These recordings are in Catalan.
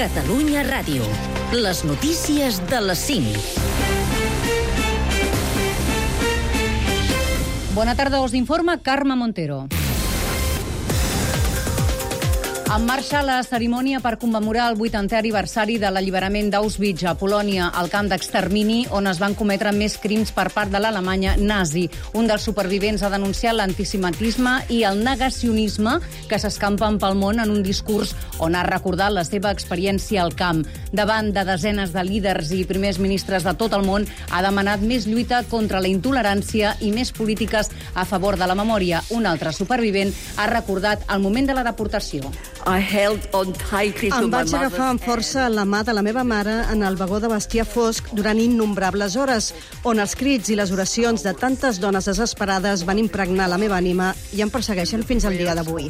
Catalunya Ràdio. Les notícies de les 5. Bona tarda, us informa Carme Montero. En marxa la cerimònia per commemorar el 80è aniversari de l'alliberament d'Auschwitz a Polònia, el camp d'extermini on es van cometre més crims per part de l'Alemanya nazi. Un dels supervivents ha denunciat l'antisemitisme i el negacionisme que s'escampen pel món en un discurs on ha recordat la seva experiència al camp. Davant de desenes de líders i primers ministres de tot el món, ha demanat més lluita contra la intolerància i més polítiques a favor de la memòria. Un altre supervivent ha recordat el moment de la deportació. Em vaig agafar amb força la mà de la meva mare en el vagó de bestiar fosc durant innombrables hores, on els crits i les oracions de tantes dones desesperades van impregnar la meva ànima i em persegueixen fins al dia d'avui.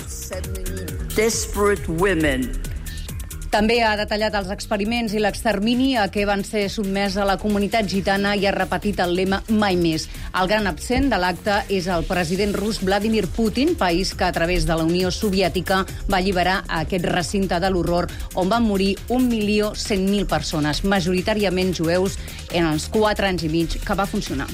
També ha detallat els experiments i l'extermini a què van ser sotmesa la comunitat gitana i ha repetit el lema mai més. El gran absent de l'acte és el president rus Vladimir Putin, país que a través de la Unió Soviètica va alliberar aquest recinte de l'horror on van morir 1.100.000 persones, majoritàriament jueus, en els 4 anys i mig que va funcionar.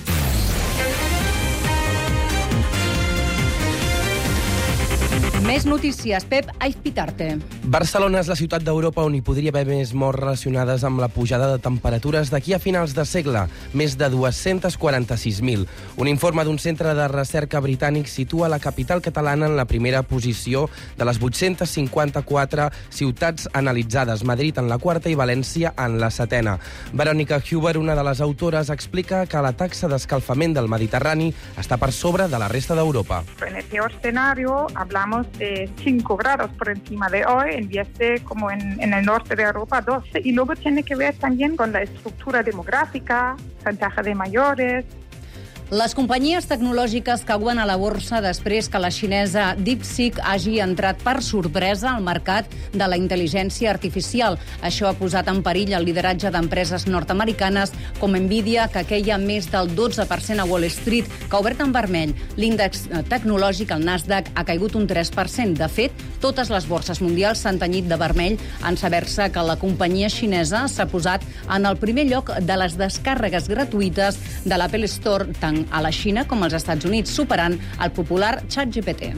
Més notícies. Pep Aizpitarte. Barcelona és la ciutat d'Europa on hi podria haver més morts relacionades amb la pujada de temperatures d'aquí a finals de segle, més de 246.000. Un informe d'un centre de recerca britànic situa la capital catalana en la primera posició de les 854 ciutats analitzades, Madrid en la quarta i València en la setena. Verònica Huber, una de les autores, explica que la taxa d'escalfament del Mediterrani està per sobre de la resta d'Europa. En el peor escenario hablamos de 5 grados por encima de hoy, en vez de como en el norte de Europa 12. Y luego tiene que ver también con la estructura demográfica, porcentaje de mayores. Les companyies tecnològiques cauen a la borsa després que la xinesa DeepSeek hagi entrat per sorpresa al mercat de la intel·ligència artificial. Això ha posat en perill el lideratge d'empreses nord-americanes com Nvidia, que queia més del 12% a Wall Street, que ha obert en vermell. L'índex tecnològic, el Nasdaq, ha caigut un 3%. De fet, totes les borses mundials s'han tenyit de vermell en saber-se que la companyia xinesa s'ha posat en el primer lloc de les descàrregues gratuïtes de l'Apple Store, tant a la Xina com als Estats Units, superant el popular ChatGPT.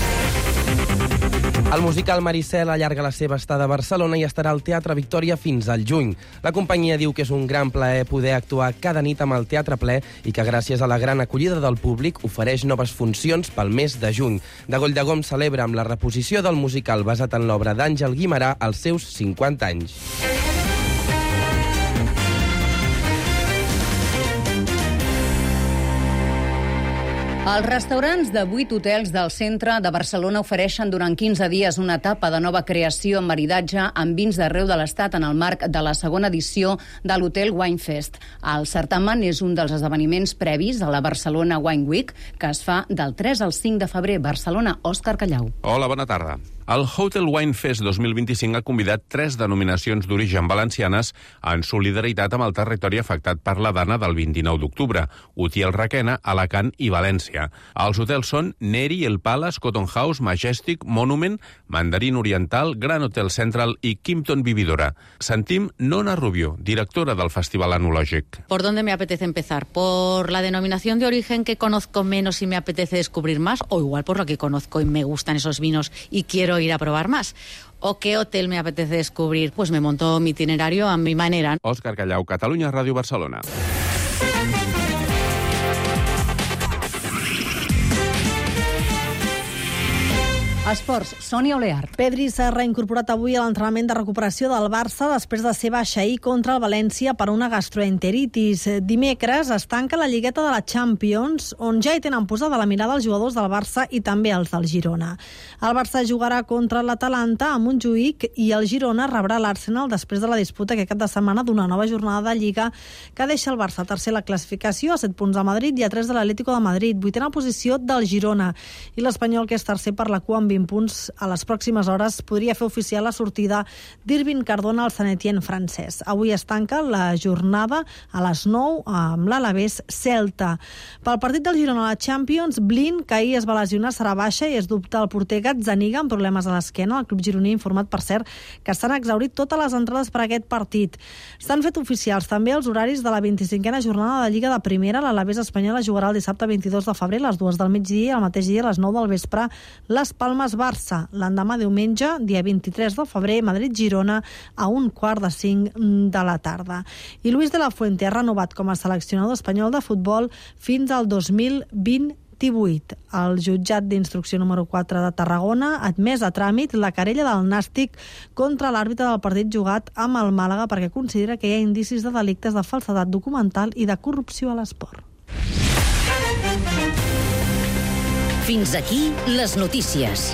El musical Maricel allarga la seva estada a Barcelona i estarà al Teatre Victòria fins al juny. La companyia diu que és un gran plaer poder actuar cada nit amb el teatre ple i que gràcies a la gran acollida del públic ofereix noves funcions pel mes de juny. De Goll de Gom celebra amb la reposició del musical basat en l'obra d'Àngel Guimerà els seus 50 anys. Els restaurants de 8 hotels del centre de Barcelona ofereixen durant 15 dies una etapa de nova creació en maridatge amb vins d'arreu de l'Estat en el marc de la segona edició de l'Hotel Wine Fest. El certamen és un dels esdeveniments previs a la Barcelona Wine Week, que es fa del 3 al 5 de febrer. Barcelona, Òscar Callau. Hola, bona tarda. El Hotel Wine Fest 2025 ha convidat 3 denominacions d'origen valencianes en solidaritat amb el territori afectat per la dana del 29 d'octubre, Utiel Requena, Alacant i València. Els hotels són Neri, El Palace, Cotton House, Majestic, Monument, Mandarín Oriental, Gran Hotel Central i Kimpton Vividora. Sentim Nona Rubio, directora del Festival Enològic. ¿Por dónde me apetece empezar? ¿Por la denominación de origen que conozco menos y me apetece descubrir más? ¿O igual por lo que conozco y me gustan esos vinos y quiero ir a probar más? ¿O qué hotel me apetece descubrir? Pues me monto mi itinerario a mi manera. Òscar Callau, Catalunya Ràdio, Barcelona. Esports, Sònia Oleart. Pedri s'ha reincorporat avui a l'entrenament de recuperació del Barça després de ser baixa ahir contra el València per una gastroenteritis. Dimecres es tanca la lligueta de la Champions, on ja hi tenen posada la mirada els jugadors del Barça i també els del Girona. El Barça jugarà contra l'Atalanta a Montjuïc i el Girona rebrà l'Arsenal després de la disputa aquest cap de setmana d'una nova jornada de Lliga que deixa el Barça tercer a la classificació, a 7 punts de Madrid i a 3 de l'Atlético de Madrid, 8a posició del Girona, i l'Espanyol, que és tercer per la cua amb 20 punts a les pròximes hores, podria fer oficial la sortida d'Irving Cardona al Saint-Étienne francès. Avui es tanca la jornada a les 9 amb l'Alavés Celta. Pel partit del Girona a la Champions, Blin, que ahir es va lesionar, serà baixa i es dubta el porter Gazzaniga amb problemes a l'esquena. El club gironí ha informat, per cert, que s'han exhaurit totes les entrades per a aquest partit. S'han fet oficials també els horaris de la 25a jornada de Lliga de Primera. L'Alavés espanyola jugarà el dissabte 22 de febrer a les 2 del migdia i el mateix dia a les 9 del vespre Las Palmas-Barça. L'endemà diumenge, dia 23 de febrer, Madrid-Girona a 4:45 de la tarda. I Luis de la Fuente ha renovat com a seleccionador espanyol de futbol fins al 2028. El jutjat d'instrucció número 4 de Tarragona ha admès a tràmit la querella del Nàstic contra l'àrbitre del partit jugat amb el Màlaga perquè considera que hi ha indicis de delictes de falsedat documental i de corrupció a l'esport. Fins aquí les notícies.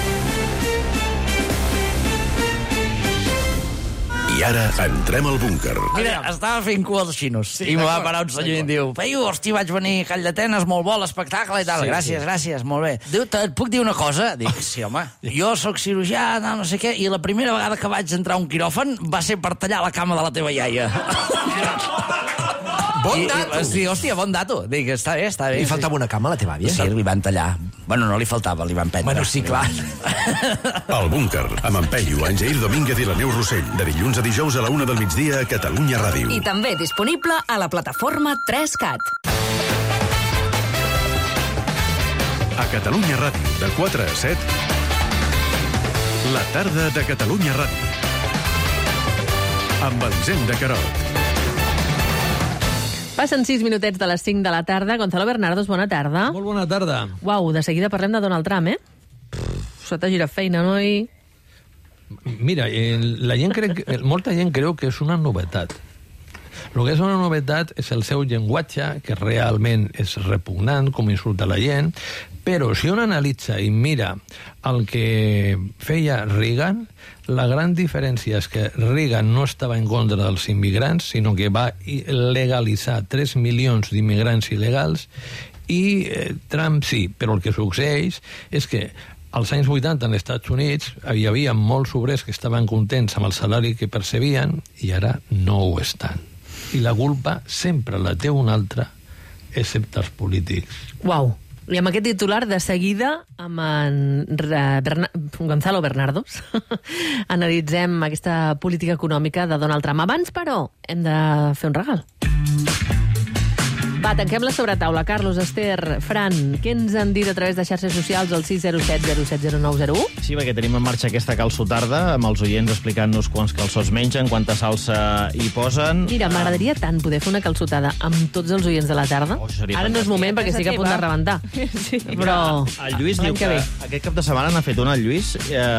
I ara entrem al búnquer. Mira, estava fent cua als xinos i me va parar un senyor i em diu: Feiu, hòstia, vaig venir a Call d'Atenes, molt bo l'espectacle i tal. Gràcies, molt bé. Diu, et puc dir una cosa? Dic, sí, home, jo sóc cirurgià, no sé què, i la primera vegada que vaig entrar a un quiròfan va ser per tallar la cama de la teva iaia. Bon dato! Sí, hòstia, bon dato. Dic, està bé. Li faltava una cama a la teva àvia? Sí, li van tallar. Bueno, no li faltava, li van prendre. Bueno, sí, clar. El búnquer, amb en Peyu, en Jair Domínguez i la Neus Rossell, de dilluns a dijous a la 1 del migdia a Catalunya Ràdio. I també disponible a la plataforma 3CAT. A Catalunya Ràdio, de 4 a 7, la tarda de Catalunya Ràdio. Amb Elisenda Carot. Passen 6 minutets de les 5 de la tarda. Gonzalo Bernardos, bona tarda. Molt bona tarda. Uau, de seguida parlem de Donald Trump, Se t'ha girat feina, noi? Mira, molta gent creu que és una novetat. El que és una novetat és el seu llenguatge, que realment és repugnant, com insulta la gent, però si un analitza i mira el que feia Reagan, la gran diferència és que Reagan no estava en contra dels immigrants, sinó que va legalitzar 3 milions d'immigrants il·legals, i Trump sí, però el que succeeix és que als anys 80 als Estats Units hi havia molts obrers que estaven contents amb el salari que percebien i ara no ho estan. I la culpa sempre la té un altre, excepte els polítics. Uau. I amb aquest titular, de seguida, amb en Gonzalo Bernardos, analitzem aquesta política econòmica de Donald Trump. Abans, però, hem de fer un regal. Va, tanquem la sobretaula. Carlos, Esther, Fran, què ens han dit a través de xarxes socials al 607 070901? Sí, perquè tenim en marxa aquesta calçotarda, amb els oients explicant-nos quants calçots mengen, quanta salsa hi posen. Mira, m'agradaria tant poder fer una calçotada amb tots els oients de la tarda. Ara no és moment, perquè estic a punt de rebentar. Sí. Però el Lluís diu que aquest cap de setmana n'ha fet una, el Lluís,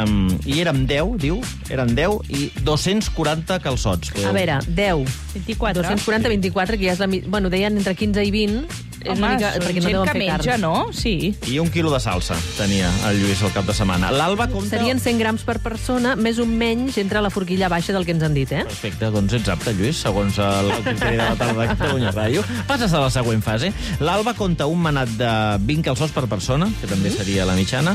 i érem 10, diu, eren 10 i 240 calçots. A veure, 10. 24. 240, 24, que ja és la... Bueno, deien entre 15 i 20, és home, mica, perquè no deuen fer menja, carn. no? Sí. I 1 quilo de salsa tenia el Lluís el cap de setmana. L'Alba compta... Serien 100 grams per persona, més o menys entre la forquilla baixa del que ens han dit, Perfecte, doncs ets apte, Lluís, segons el criteri de la tarda de Catalunya Ràdio. Passes a la següent fase. L'Alba compta un manat de 20 calçots per persona, que també seria la mitjana.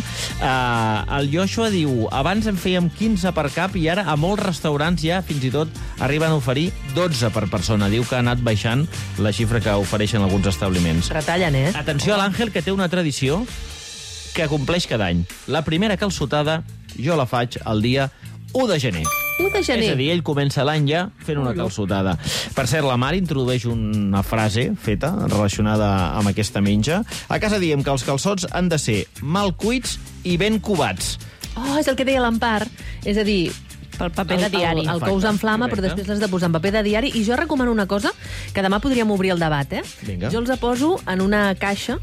El Joshua diu, abans en fèiem 15 per cap i ara a molts restaurants ja fins i tot arriben a oferir 12 per persona. Diu que ha anat baixant la xifra que ofereixen alguns establiments. Retallen, Atenció a l'Àngel, que té una tradició que compleix cada any. La primera calçotada jo la faig el dia 1 de gener. 1 de gener. És a dir, ell comença l'any ja fent una calçotada. Per cert, la Mar introdueix una frase feta relacionada amb aquesta menja. A casa diem que els calçots han de ser mal cuits i ben covats. Oh, és el que deia l'Empar. És a dir, pel paper de diari. El cous en flama, però després l'has de posar en paper de diari. I jo recomano una cosa, que demà podríem obrir el debat, Vinga. Jo els poso en una caixa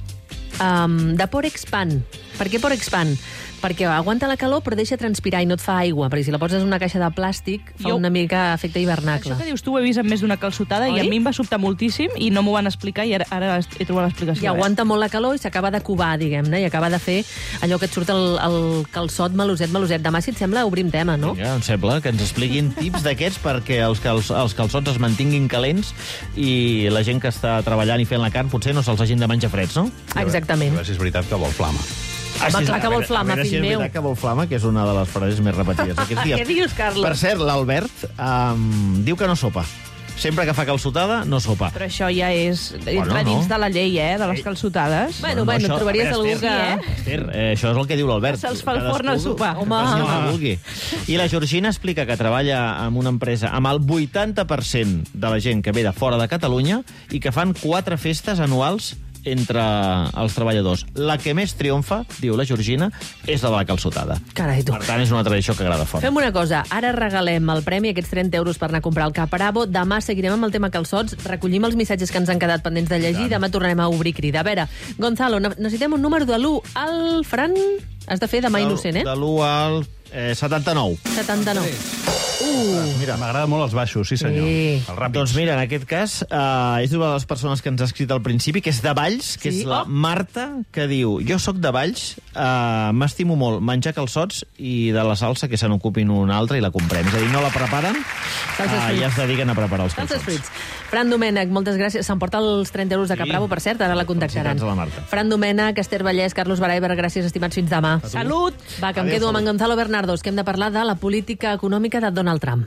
de Porexpan. Per què Porexpan? Perquè aguanta la calor però deixa transpirar i no et fa aigua, perquè si la poses en una caixa de plàstic fa una mica efecte hivernacle. Això que dius tu ho he vist en més d'una calçotada i a mi em va sobtar moltíssim i no m'ho van explicar i ara he trobat l'explicació. I aguanta molt la calor i s'acaba de covar, diguem-ne, i acaba de fer allò que et surt el calçot meloset. Demà, si et sembla, obrim tema, no? Vinga, em sembla que ens expliquin tips d'aquests perquè els calçots es mantinguin calents i la gent que està treballant i fent la carn potser no se'ls hagin de menjar freds, no? Exactament. A veure si és veritat que vol flama. Home, clar que vol flama, fill meu. És veritat que vol flama, que és una de les frases més repetides aquests dies. Què dius, Carlos? Per cert, l'Albert diu que no sopa. Sempre que fa calçotada, no sopa. Però això ja és dins de la llei, de les calçotades. Bueno, trobaries algú que... Esther, això és el que diu l'Albert. Se'ls fa el forn al sopar. Home. I la Georgina explica que treballa en una empresa amb el 80% de la gent que ve de fora de Catalunya i que fan 4 festes anuals entre els treballadors. La que més triomfa, diu la Georgina, és la de la calçotada. Carai, tu. Per tant, és una tradició que agrada fort. Fem una cosa, ara regalem el premi, aquests 30 euros per anar a comprar el Caparabo. Demà seguirem amb el tema calçots, recollim els missatges que ens han quedat pendents de llegir, demà tornarem a obrir crida. A veure, Gonzalo, necessitem un número de l'1 al Fran. Has de fer demà innocent, De l'1 al 79. 79. Mira, m'agraden molt els baixos, sí senyor. Els ràpids. Doncs mira, en aquest cas, és una de les persones que ens ha escrit al principi, que és de Valls, que és la Marta, que diu: jo sóc de Valls, m'estimo molt menjar calçots i de la salsa que se n'ocupin una altra i la comprem. És a dir, no la preparen, ja es dediquen a preparar els calçots. Frits. Fran Domènech, moltes gràcies. S'emporta els 30 euros de Capravo, per cert, ara la contactaran. Fran Domènech, Esther Vallès, Carlos Baraiber, gràcies, estimats, fins demà. Salut! Va, que em quedo amb en Gonzalo Bernardos, que hem de parlar de la política econòmica de Donald Trump.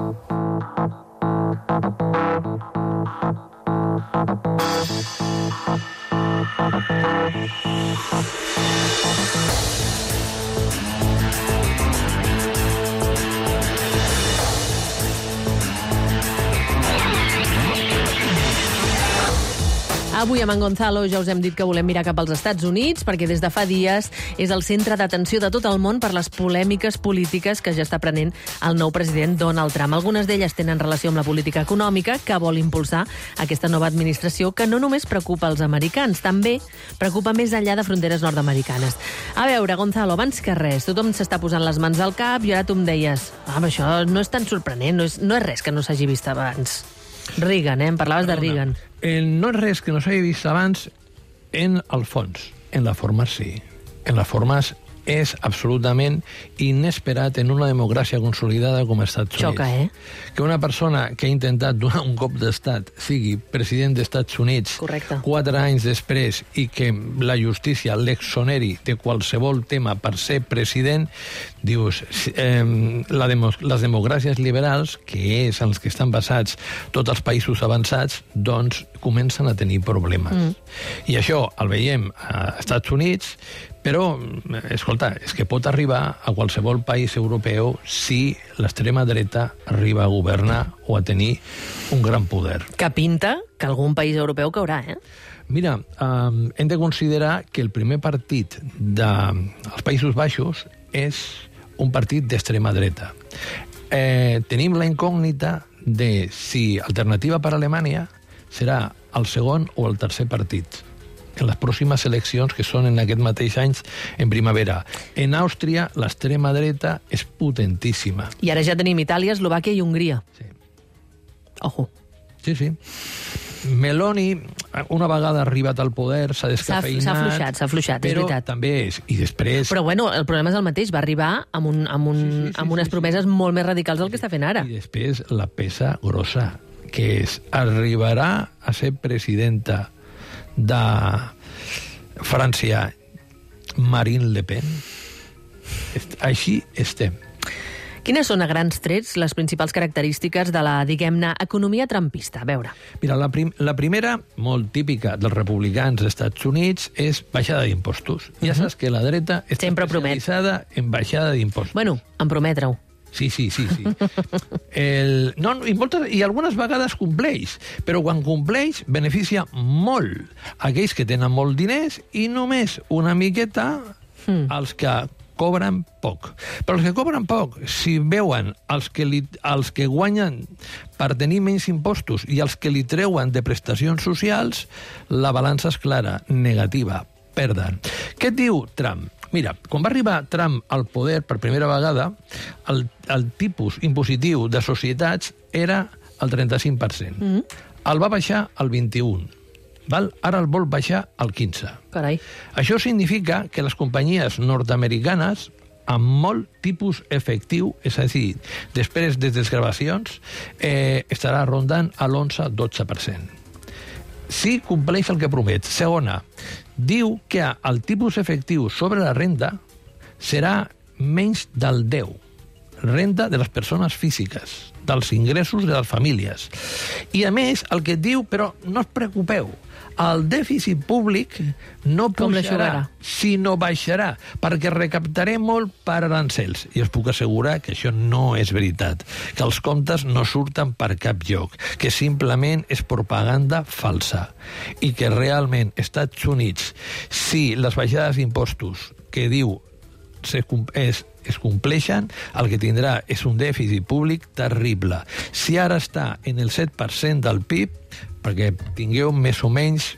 Avui amb en Gonzalo ja us hem dit que volem mirar cap als Estats Units perquè des de fa dies és el centre d'atenció de tot el món per les polèmiques polítiques que ja està prenent el nou president Donald Trump. Algunes d'elles tenen relació amb la política econòmica que vol impulsar aquesta nova administració que no només preocupa els americans, també preocupa més enllà de fronteres nord-americanes. A veure, Gonzalo, abans que res, tothom s'està posant les mans al cap i ara tu em deies això no és tan sorprenent, no és res que no s'hagi vist abans. Reagan, em parlaves de Reagan. No és res que no s'hagi vist abans en el fons. En la forma sí. En la forma és absolutament inesperat en una democràcia consolidada com els Estats Units. Xoca, Que una persona que ha intentat donar un cop d'estat sigui president dels Estats Units 4 anys després i que la justícia l'exoneri de qualsevol tema per ser president, dius, les democràcies liberals, que és els que estan basats tots els països avançats, doncs comencen a tenir problemes. I això el veiem als Estats Units, però, escolta, és que pot arribar a qualsevol país europeu si l'extrema dreta arriba a governar o a tenir un gran poder. Que pinta que algun país europeu caurà, Mira, hem de considerar que el primer partit dels Països Baixos és un partit d'extrema dreta. Tenim la incògnita de si Alternativa per Alemanya serà el segon o el tercer partit en les pròximes eleccions, que són en aquest mateix any, en primavera. En Àustria, l'extrema dreta és potentíssima. I ara ja tenim Itàlia, Eslovàquia i Hongria. Sí. Ojo. Sí. Meloni, una vegada arribat al poder, s'ha descafeinat. S'ha afluixat, és veritat. Però també és. I després... Però bueno, el problema és el mateix. Va arribar amb unes promeses molt més radicals del que està fent ara. I després la peça grossa, que és arribarà a ser presidenta de França Marine Le Pen. Així estem. Quines són a grans trets les principals característiques de la, diguem-ne, economia trumpista? A veure. Mira, la primera, molt típica dels republicans dels Estats Units, és baixada d'impostos. Ja saps que la dreta està especialitzada en baixada d'impostos. Bueno, en prometre-ho. Sí. I algunes vegades compleix, però quan compleix beneficia molt aquells que tenen molt diners i només una miqueta als que cobren poc. Però els que cobren poc, si veuen els que guanyen per tenir menys impostos i els que li treuen de prestacions socials, la balança és clara, negativa, perden. Què diu Trump? Mira, quan va arribar Trump al poder per primera vegada, el tipus impositiu de societats era el 35%. El va baixar al 21%. Ara el vol baixar al 15%. Carai. Això significa que les companyies nord-americanes amb molt tipus efectiu, és a dir, després de desgravacions, estarà rondant a l'11-12%. Sí, compleix el que promet. Segona, diu que el tipus efectiu sobre la renda serà menys del 10%. Renda de les persones físiques, dels ingressos de les famílies. I, a més, el que diu, però no us preocupeu, el dèficit públic no pujarà, sinó baixarà, perquè recaptaré molt per arancels. I us puc assegurar que això no és veritat, que els comptes no surten per cap lloc, que simplement és propaganda falsa, i que realment Estats Units, si les baixades d'impostos que diu es compleixen, el que tindrà és un dèficit públic terrible. Si ara està en el 7% del PIB, perquè tingueu més o menys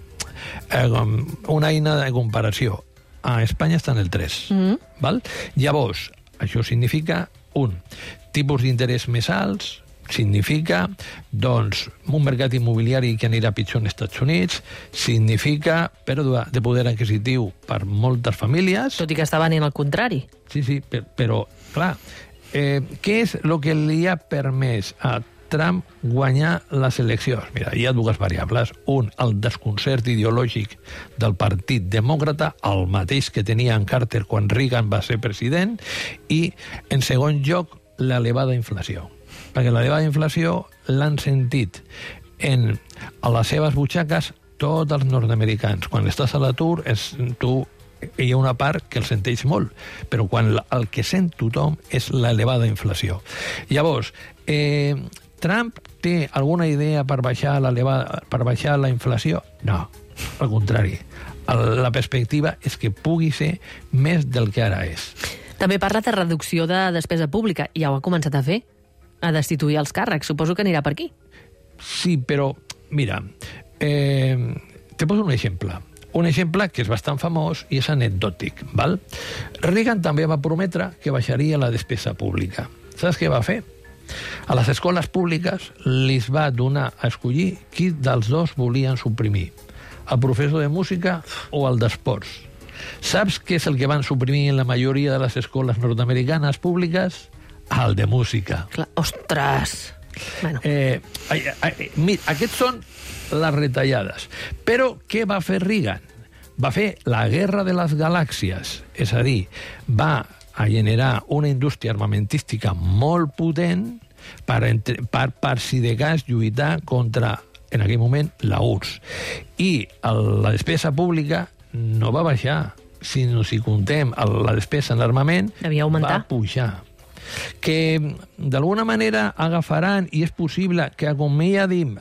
una eina de comparació, a Espanya està en el 3%. Val? Llavors, això significa, tipus d'interès més alts, significa, doncs, un mercat immobiliari que anirà pitjor als Estats Units, significa pèrdua de poder adquisitiu per moltes famílies. Tot i que està venint al contrari. Sí, però, clar, què és el que li ha permès a Trump guanyar les eleccions? Mira, hi ha dues variables. El desconcert ideològic del Partit Demòcrata, el mateix que tenia en Carter quan Reagan va ser president, i, en segon lloc, l'elevada inflació. Perquè l'elevada inflació l'han sentit a les seves butxaques tots els nord-americans. Quan estàs a l'atur, hi ha una part que el senteix molt, però quan el que sent tothom és l'elevada inflació. Llavors, Trump té alguna idea per baixar la inflació? No, al contrari. La perspectiva és que pugui ser més del que ara és. També parla de reducció de despesa pública. Ja ho ha començat a fer, a destituir els càrrecs. Suposo que anirà per aquí. Sí, però, mira, te poso un exemple. Un exemple que és bastant famós i és anecdòtic, val? Reagan també va prometre que baixaria la despesa pública. Saps què va fer? A les escoles públiques les va donar a escollir qui dels dos volien suprimir, el professor de música o el d'esports. Saps què és el que van suprimir en la majoria de les escoles nord-americanes públiques? El de música. Clar, ostres! Bueno. Aquests són les retallades. Però què va fer Reagan? Va fer la guerra de les galàxies. És a dir, va a generar una indústria armamentística molt potent per si de cas lluitar contra, en aquell moment, la URSS. I la despesa pública no va baixar, sinó si comptem la despesa en armament, va pujar. Que d'alguna manera agafaran, i és possible que acomiadim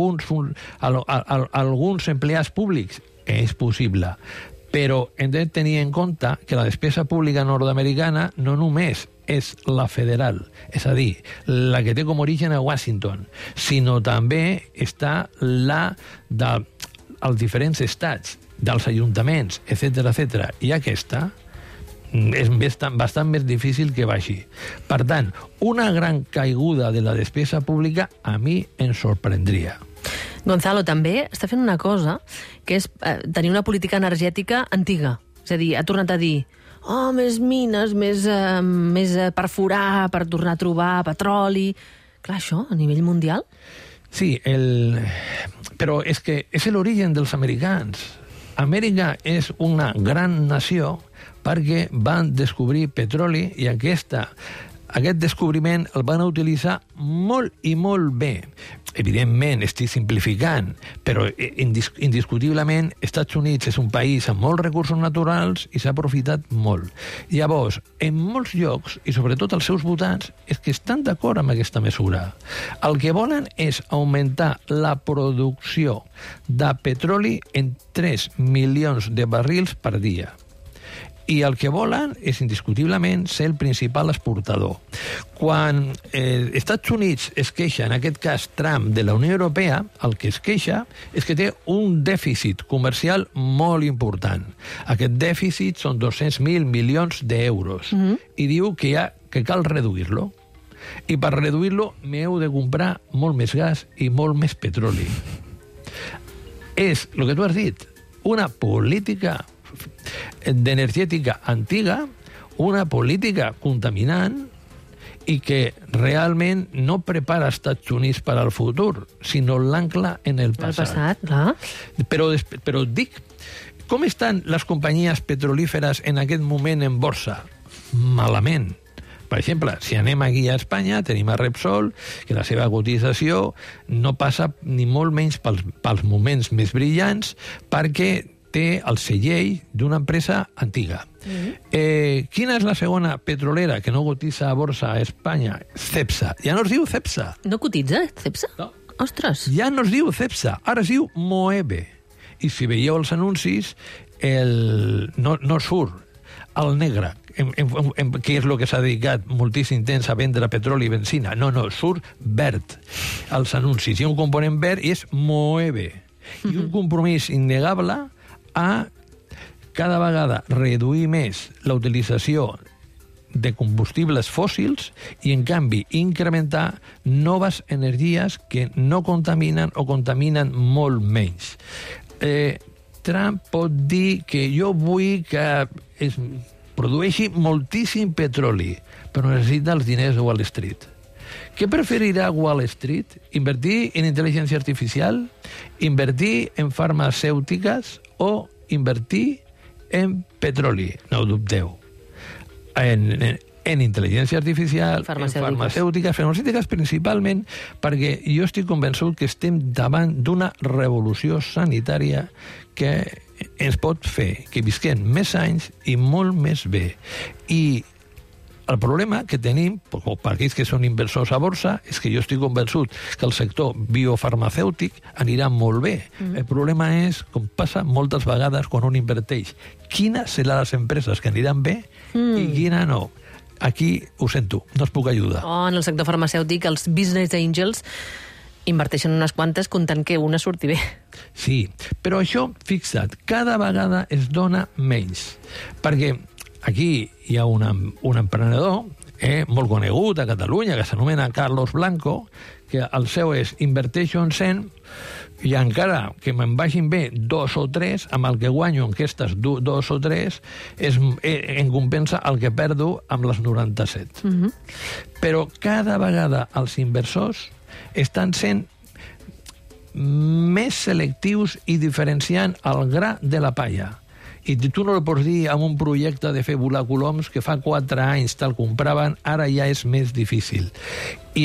alguns empleats públics, és possible, però hem de tenir en compte que la despesa pública nord-americana no només és la federal, és a dir, la que té com origen a Washington, sinó també està la dels diferents estats, dels ajuntaments, etc. I aquesta és bastant més difícil que baixi. Per tant, una gran caiguda de la despesa pública a mi em sorprendria. Gonzalo també està fent una cosa, que és tenir una política energètica antiga. És a dir, ha tornat a dir més mines, més perforar, per tornar a trobar petroli. Clar, això, a nivell mundial? Sí, però és que és l'origen dels americans. Amèrica és una gran nació perquè van descobrir petroli i aquest descobriment el van utilitzar molt i molt bé. Evidentment, estic simplificant, però indiscutiblement Estats Units és un país amb molts recursos naturals i s'ha aprofitat molt. Llavors, en molts llocs, i sobretot els seus votants, és que estan d'acord amb aquesta mesura. El que volen és augmentar la producció de petroli en 3 milions de barrils per dia. I el que volen és, indiscutiblement, ser el principal exportador. Quan Estats Units es queixa, en aquest cas Trump, de la Unió Europea, el que es queixa és que té un dèficit comercial molt important. Aquest dèficit són 200.000 milions d'euros. I diu que cal reduir-lo. I per reduir-lo m'heu de comprar molt més gas i molt més petroli. És, el que tu has dit, una política d'energètica antiga, una política contaminant i que realment no prepara els Estats Units per al futur, sinó l'ancla en el passat. Clar. Però dic, Com estan les companyies petrolíferes en aquest moment en borsa? Malament. Per exemple, si anem aquí a Espanya, tenim a Repsol, que la seva cotització no passa ni molt menys pels moments més brillants, perquè té el segell d'una empresa antiga. Quina és la segona petrolera que no cotitza a borsa a Espanya? Cepsa. Ja no es diu Cepsa. No cotitza, Cepsa? No. Ostres. Ja no es diu Cepsa, ara es diu Moeve. I si veieu els anuncis, no surt el negre, que és el que s'ha dedicat moltíssim temps a vendre petroli i benzina. No, surt verd. Els anuncis. Hi ha un component verd i és Moeve. I un compromís innegable a cada vegada reduir més la utilització de combustibles fòssils i, en canvi, incrementar noves energies que no contaminen o contaminen molt menys. Trump pot dir que jo vull que es produeixi moltíssim petroli, però necessita els diners de Wall Street. Què preferirà Wall Street? Invertir en intel·ligència artificial? Invertir en farmacèutiques? O invertir en petroli? No ho dubteu. En intel·ligència artificial, en farmacèutiques principalment, perquè jo estic convençut que estem davant d'una revolució sanitària que ens pot fer que visquem més anys i molt més bé. I el problema que tenim, per aquells que són inversors a borsa, és que jo estic convençut que el sector biofarmacèutic anirà molt bé. El problema és, com passa moltes vegades quan un inverteix, quines seran les empreses que aniran bé i quina no. Aquí ho sento, no us puc ajudar. En el sector farmacèutic, els business angels inverteixen unes quantes comptant que una surti bé. Sí, però això, fixa't, cada vegada es dona menys. Perquè aquí hi ha un emprenedor molt conegut a Catalunya, que s'anomena Carlos Blanco, que el seu és inverteixo en 100 i encara que me'n vagin bé 2 o 3, amb el que guanyo en aquestes 2 o 3 em compensa el que perdo amb les 97. Però cada vegada els inversors estan sent més selectius i diferenciant el gra de la palla. I tu no el pots dir amb un projecte de fer volar coloms que fa 4 anys te'l compraven, ara ja és més difícil. I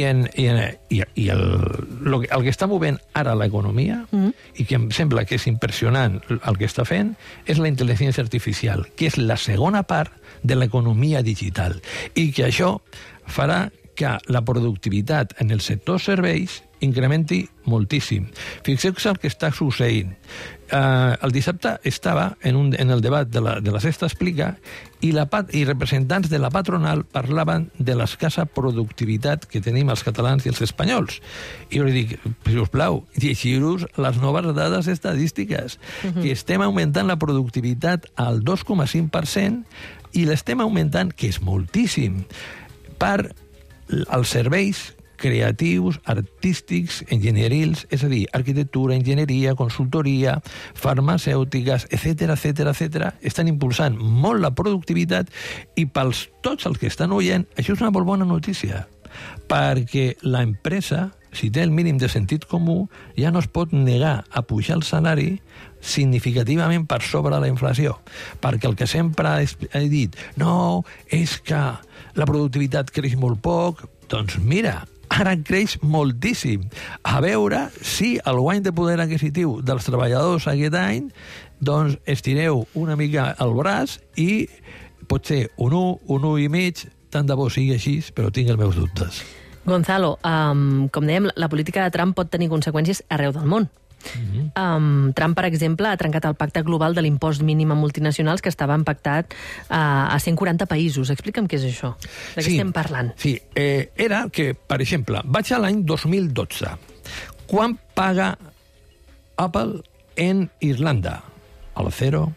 el que està movent ara l'economia, i que em sembla que és impressionant el que està fent, és la intel·ligència artificial, que és la segona part de l'economia digital. I que això farà que la productivitat en el sector serveis incrementi moltíssim. Fixeu-vos el que està succeint. El dissabte estava en el debat de la Sexta Explica i representants de la patronal parlaven de l'escassa productivitat que tenim els catalans i els espanyols. I jo li dic, sisplau, llegiu-vos les noves dades estadístiques, que estem augmentant la productivitat al 2,5% i l'estem augmentant, que és moltíssim, per els serveis creatius, artístics, enginyerils, és a dir, arquitectura, enginyeria, consultoria, farmacèutiques, etc., estan impulsant molt la productivitat i pels tots els que estan oient, això és una molt bona notícia, perquè l'empresa, si té el mínim de sentit comú, ja no es pot negar a pujar el salari significativament per sobre la inflació, perquè el que sempre he dit, no, és que la productivitat creix molt poc, doncs mira, ara creix moltíssim. A veure si el guany de poder adquisitiu dels treballadors aquest any, doncs estireu una mica el braç i pot ser un 1, un 1,5, tant de bo sigui així, però tinc els meus dubtes. Gonzalo, com dèiem, la política de Trump pot tenir conseqüències arreu del món. Trump, per exemple, ha trencat el pacte global de l'impost mínim a multinacionals que estava pactat a 140 països. Explica'm què és això. De què estem parlant? Sí, era que, per exemple, vaig a l'any 2012. Quan paga Apple en Irlanda? El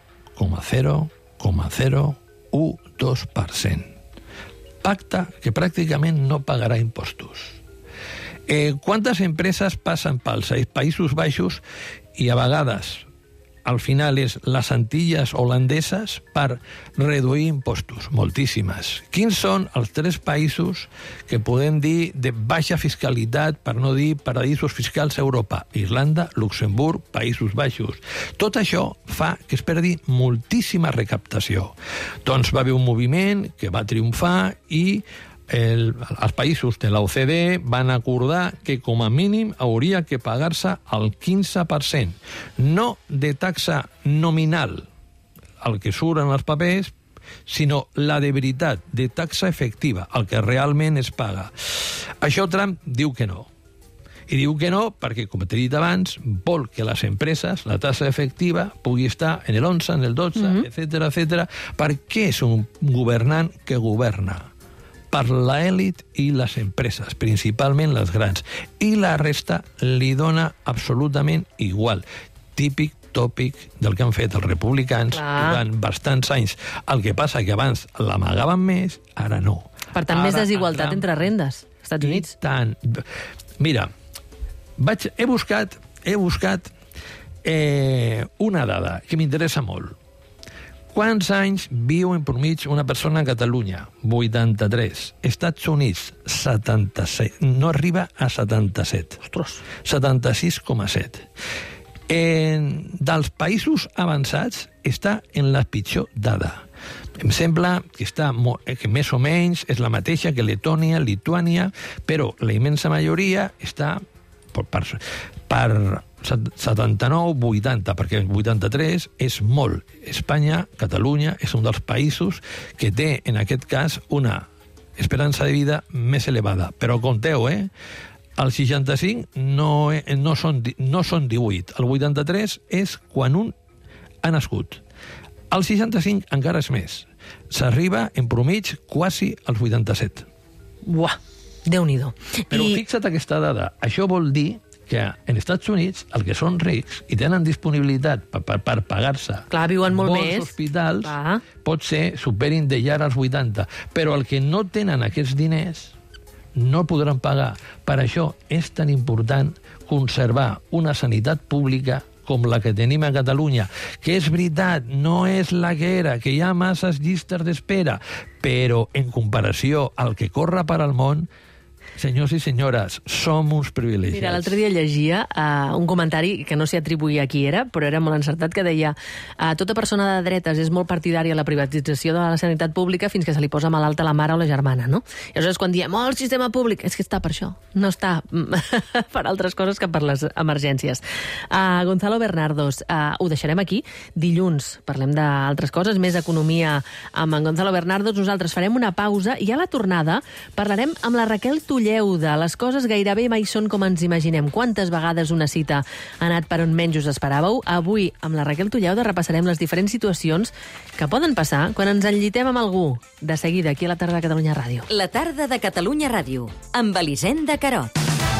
0,002%. Pacte que pràcticament no pagarà impostos. Quantes empreses passen pels Països Baixos i a vegades al final és les Antilles holandeses per reduir impostos, moltíssimes. Quins són els 3 països que podem dir de baixa fiscalitat, per no dir paradisos fiscals a Europa? Irlanda, Luxemburg, Països Baixos. Tot això fa que es perdi moltíssima recaptació. Doncs va haver un moviment que va triomfar i els països de la OCDE van acordar que com a mínim hauria que pagar-se el 15%, no de taxa nominal, el que surt en els papers, sinó la de veritat, de taxa efectiva, el que realment es paga. Això Trump diu que no. I diu que no perquè, com t'he dit abans, vol que les empreses, la taxa efectiva, pugui estar en el 11, en el 12, etc., perquè és un governant que governa per l'elit i les empreses, principalment les grans. I la resta li dona absolutament igual. Típic tòpic del que han fet els republicans durant bastants anys. El que passa que abans l'amagaven més, ara no. Per tant, més desigualtat entre rendes, als Estats Units. I tant. Mira, he buscat una dada que m'interessa molt. Quants anys viu en mitjà una persona a Catalunya? 83. Estats Units, 77. No arriba a 77. Ostres. 76,7. Dels països avançats està en la pitjor dada. Em sembla que més o menys és la mateixa que Letònia, Lituània, però la immensa majoria està per 79, 80, perquè 83 és molt. Espanya, Catalunya, és un dels països que té, en aquest cas, una esperança de vida més elevada. Però compteu, el 65 no són 18. El 83 és quan un ha nascut. El 65 encara és més. S'arriba, en promig, quasi als 87. Uah, Déu-n'hi-do. Però fixa't aquesta dada. Això vol dir que en Estats Units, els que són rics i tenen disponibilitat per pagar-se bons hospitals, potser superin de llar als 80. Però el que no tenen aquests diners no podran pagar. Per això és tan important conservar una sanitat pública com la que tenim a Catalunya, que és veritat, no és la que era, que hi ha masses llistes d'espera, però en comparació al que corre per al món, senyors i senyores, som uns privilegiats. Mira, l'altre dia llegia un comentari que no sé atribuir a qui era, però era molt encertat, que deia tota persona de dretes és molt partidària de la privatització de la sanitat pública fins que se li posa malalta la mare o la germana, no? I aleshores quan diem, el sistema públic, és que està per això, no està per altres coses que per les emergències. Gonzalo Bernardos, ho deixarem aquí. Dilluns parlem d'altres coses, més economia amb en Gonzalo Bernardos. Nosaltres farem una pausa i a la tornada parlarem amb la Raquel Tuller de les coses gairebé mai són com ens imaginem. Quantes vegades una cita ha anat per on menys us esperàveu? Avui, amb la Raquel Tulleuda, repassarem les diferents situacions que poden passar quan ens enllitem amb algú. De seguida, aquí a la tarda de Catalunya Ràdio. La tarda de Catalunya Ràdio, amb Elisenda Carot.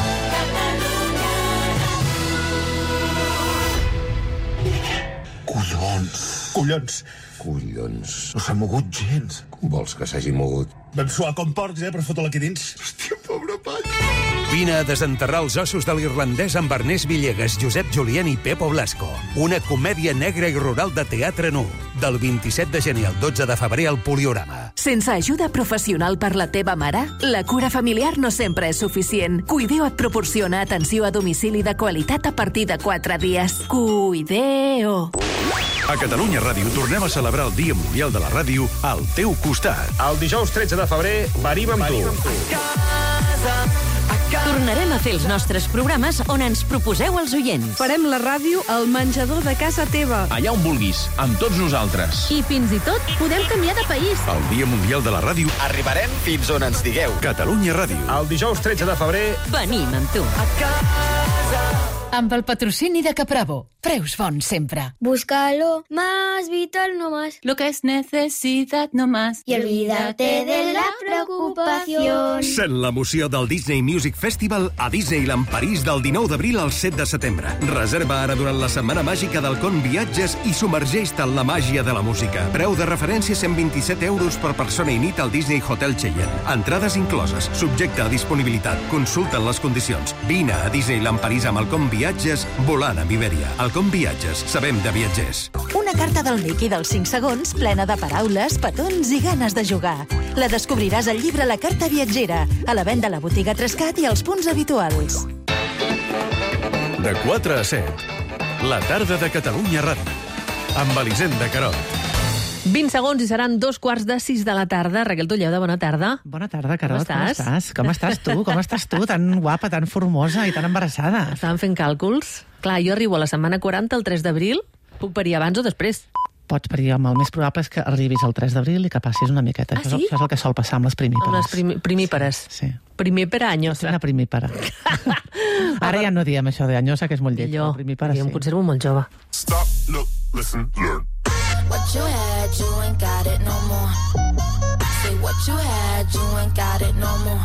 Collons! No s'ha mogut gens. Com vols que s'hagi mogut? Vam suar com porcs, per fotre-la aquí dins. Hòstia, pobre pany! Vine a desenterrar els ossos de l'irlandès amb Ernest Villegas, Josep Julien i Pepo Blasco. Una comèdia negra i rural de teatre nu. Del 27 de gener al 12 de febrer al Poliorama. Sense ajuda professional per la teva mare, la cura familiar no sempre és suficient. Cuideo et proporciona atenció a domicili de qualitat a partir de 4 dies. Cuideo. A Catalunya Ràdio tornem a celebrar el Dia Mundial de la Ràdio al teu costat. El dijous 13 de febrer venim amb tu. Tornarem a fer els nostres programes on ens proposeu els oients. Farem la ràdio al menjador de casa teva. Allà on vulguis, amb tots nosaltres. I fins i tot podem canviar de país. El Dia Mundial de la Ràdio. Arribarem fins on ens digueu. Catalunya Ràdio. El dijous 13 de febrer venim amb tu. Amb el patrocini de Capravo. Preus bons sempre. Búscalo más vital no más. Lo que es necesidad no más. Y olvídate de la preocupación. Sent l'emoció del Disney Music Festival a Disneyland París del 19 d'abril al 7 de setembre. Reserva ara durant la setmana màgica del Con Viatges i submergeix-te en la màgia de la música. Preu de referència 127 euros per persona i nit al Disney Hotel Cheyenne. Entrades incloses. Subjecte a disponibilitat. Consulta les condicions. Vine a Disneyland París amb el Con Viatges viatges volant amb Iberia. Al Com Viatges, sabem de viatgers. Una carta del Mickey dels 5 segons, plena de paraules, petons i ganes de jugar. La descobriràs al llibre La Carta Viatgera, a la venda a la botiga Trescat i als punts habituals. De 4 a 7, la tarda de Catalunya Ràdio, amb Elisenda Queralt. 20 segons i seran 2:45 de la tarda. Raquel Tulleda, bona tarda. Bona tarda, Carot. Com estàs? Com estàs tu? Com estàs tu? Tan guapa, tan formosa i tan embarassada. Estàvem fent càlculs. Clar, jo arribo a la setmana 40, el 3 d'abril. Puc parir abans o després? Pots parir, home. El més probable és que arribis el 3 d'abril i que passis una miqueta. Ah, sí? Això és el que sol passar amb les primípares. Amb les primípares. Sí. Primípara anyosa. Una primípara. Ara ja no diem això de anyosa, que és molt lleig. Jo em conservo molt jove. Stop, look, listen, learn. What you had, you ain't got it no more. Say what you had, you ain't got it no more.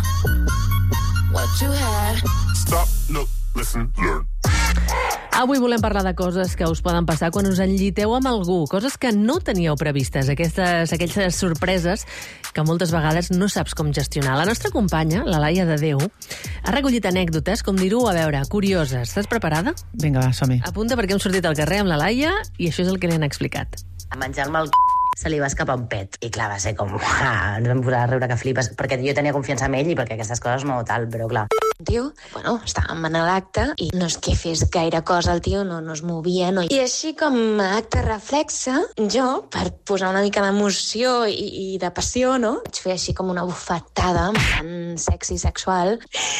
What you had. Stop, look, listen, learn. Avui volem parlar de coses que us poden passar quan us enlliteu amb algú, coses que no teníeu previstes, aquelles sorpreses que moltes vegades no saps com gestionar. La nostra companya, la Laia de Déu, ha recollit anècdotes, com dir-ho, a veure, curioses. Estàs preparada? Vinga, va, som-hi. Apunta perquè hem sortit al carrer amb la Laia i això és el que li han explicat. A menjar-me el se li va escapar un pet. I clar, va ser com... ens vam posar a riure que flipes, perquè jo tenia confiança en ell i perquè aquestes coses no tal, però clar. El tio, bueno, estàvem en l'acte i no és que fes gaire cosa el tio, no es movia, no. I així com a acte reflexe, jo, per posar una mica d'emoció i de passió, no? Vaig fer així com una bufetada, tan sexy, sexual,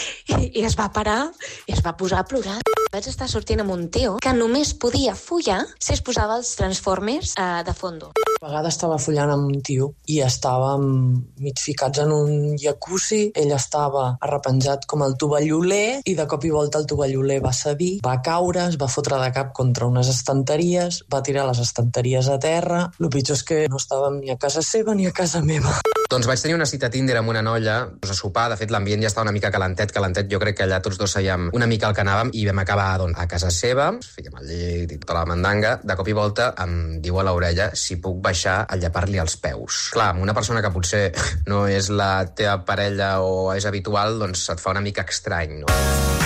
i es va parar i es va posar a plorar. Vaig estar sortint amb un tio que només podia follar si es posava els Transformers de fondo. A vegades estava follant amb un tio i estàvem mig ficats en un jacuzzi. Ell estava arrepenjat com el tovalloler i de cop i volta el tovalloler va cedir, va caure, es va fotre de cap contra unes estanteries, va tirar les estanteries a terra. El pitjor és que no estàvem ni a casa seva ni a casa meva. Doncs vaig tenir una cita a Tinder amb una noia, a sopar, de fet l'ambient ja estava una mica calentet, jo crec que allà tots dos sèiem una mica al que anàvem i vam acabar a casa seva, fiquem al llit i tota la mandanga, de cop i volta em diu a l'orella si puc baixar a llepar-li els peus. Clar, amb una persona que potser no és la teva parella o és habitual, doncs et fa una mica estrany, no?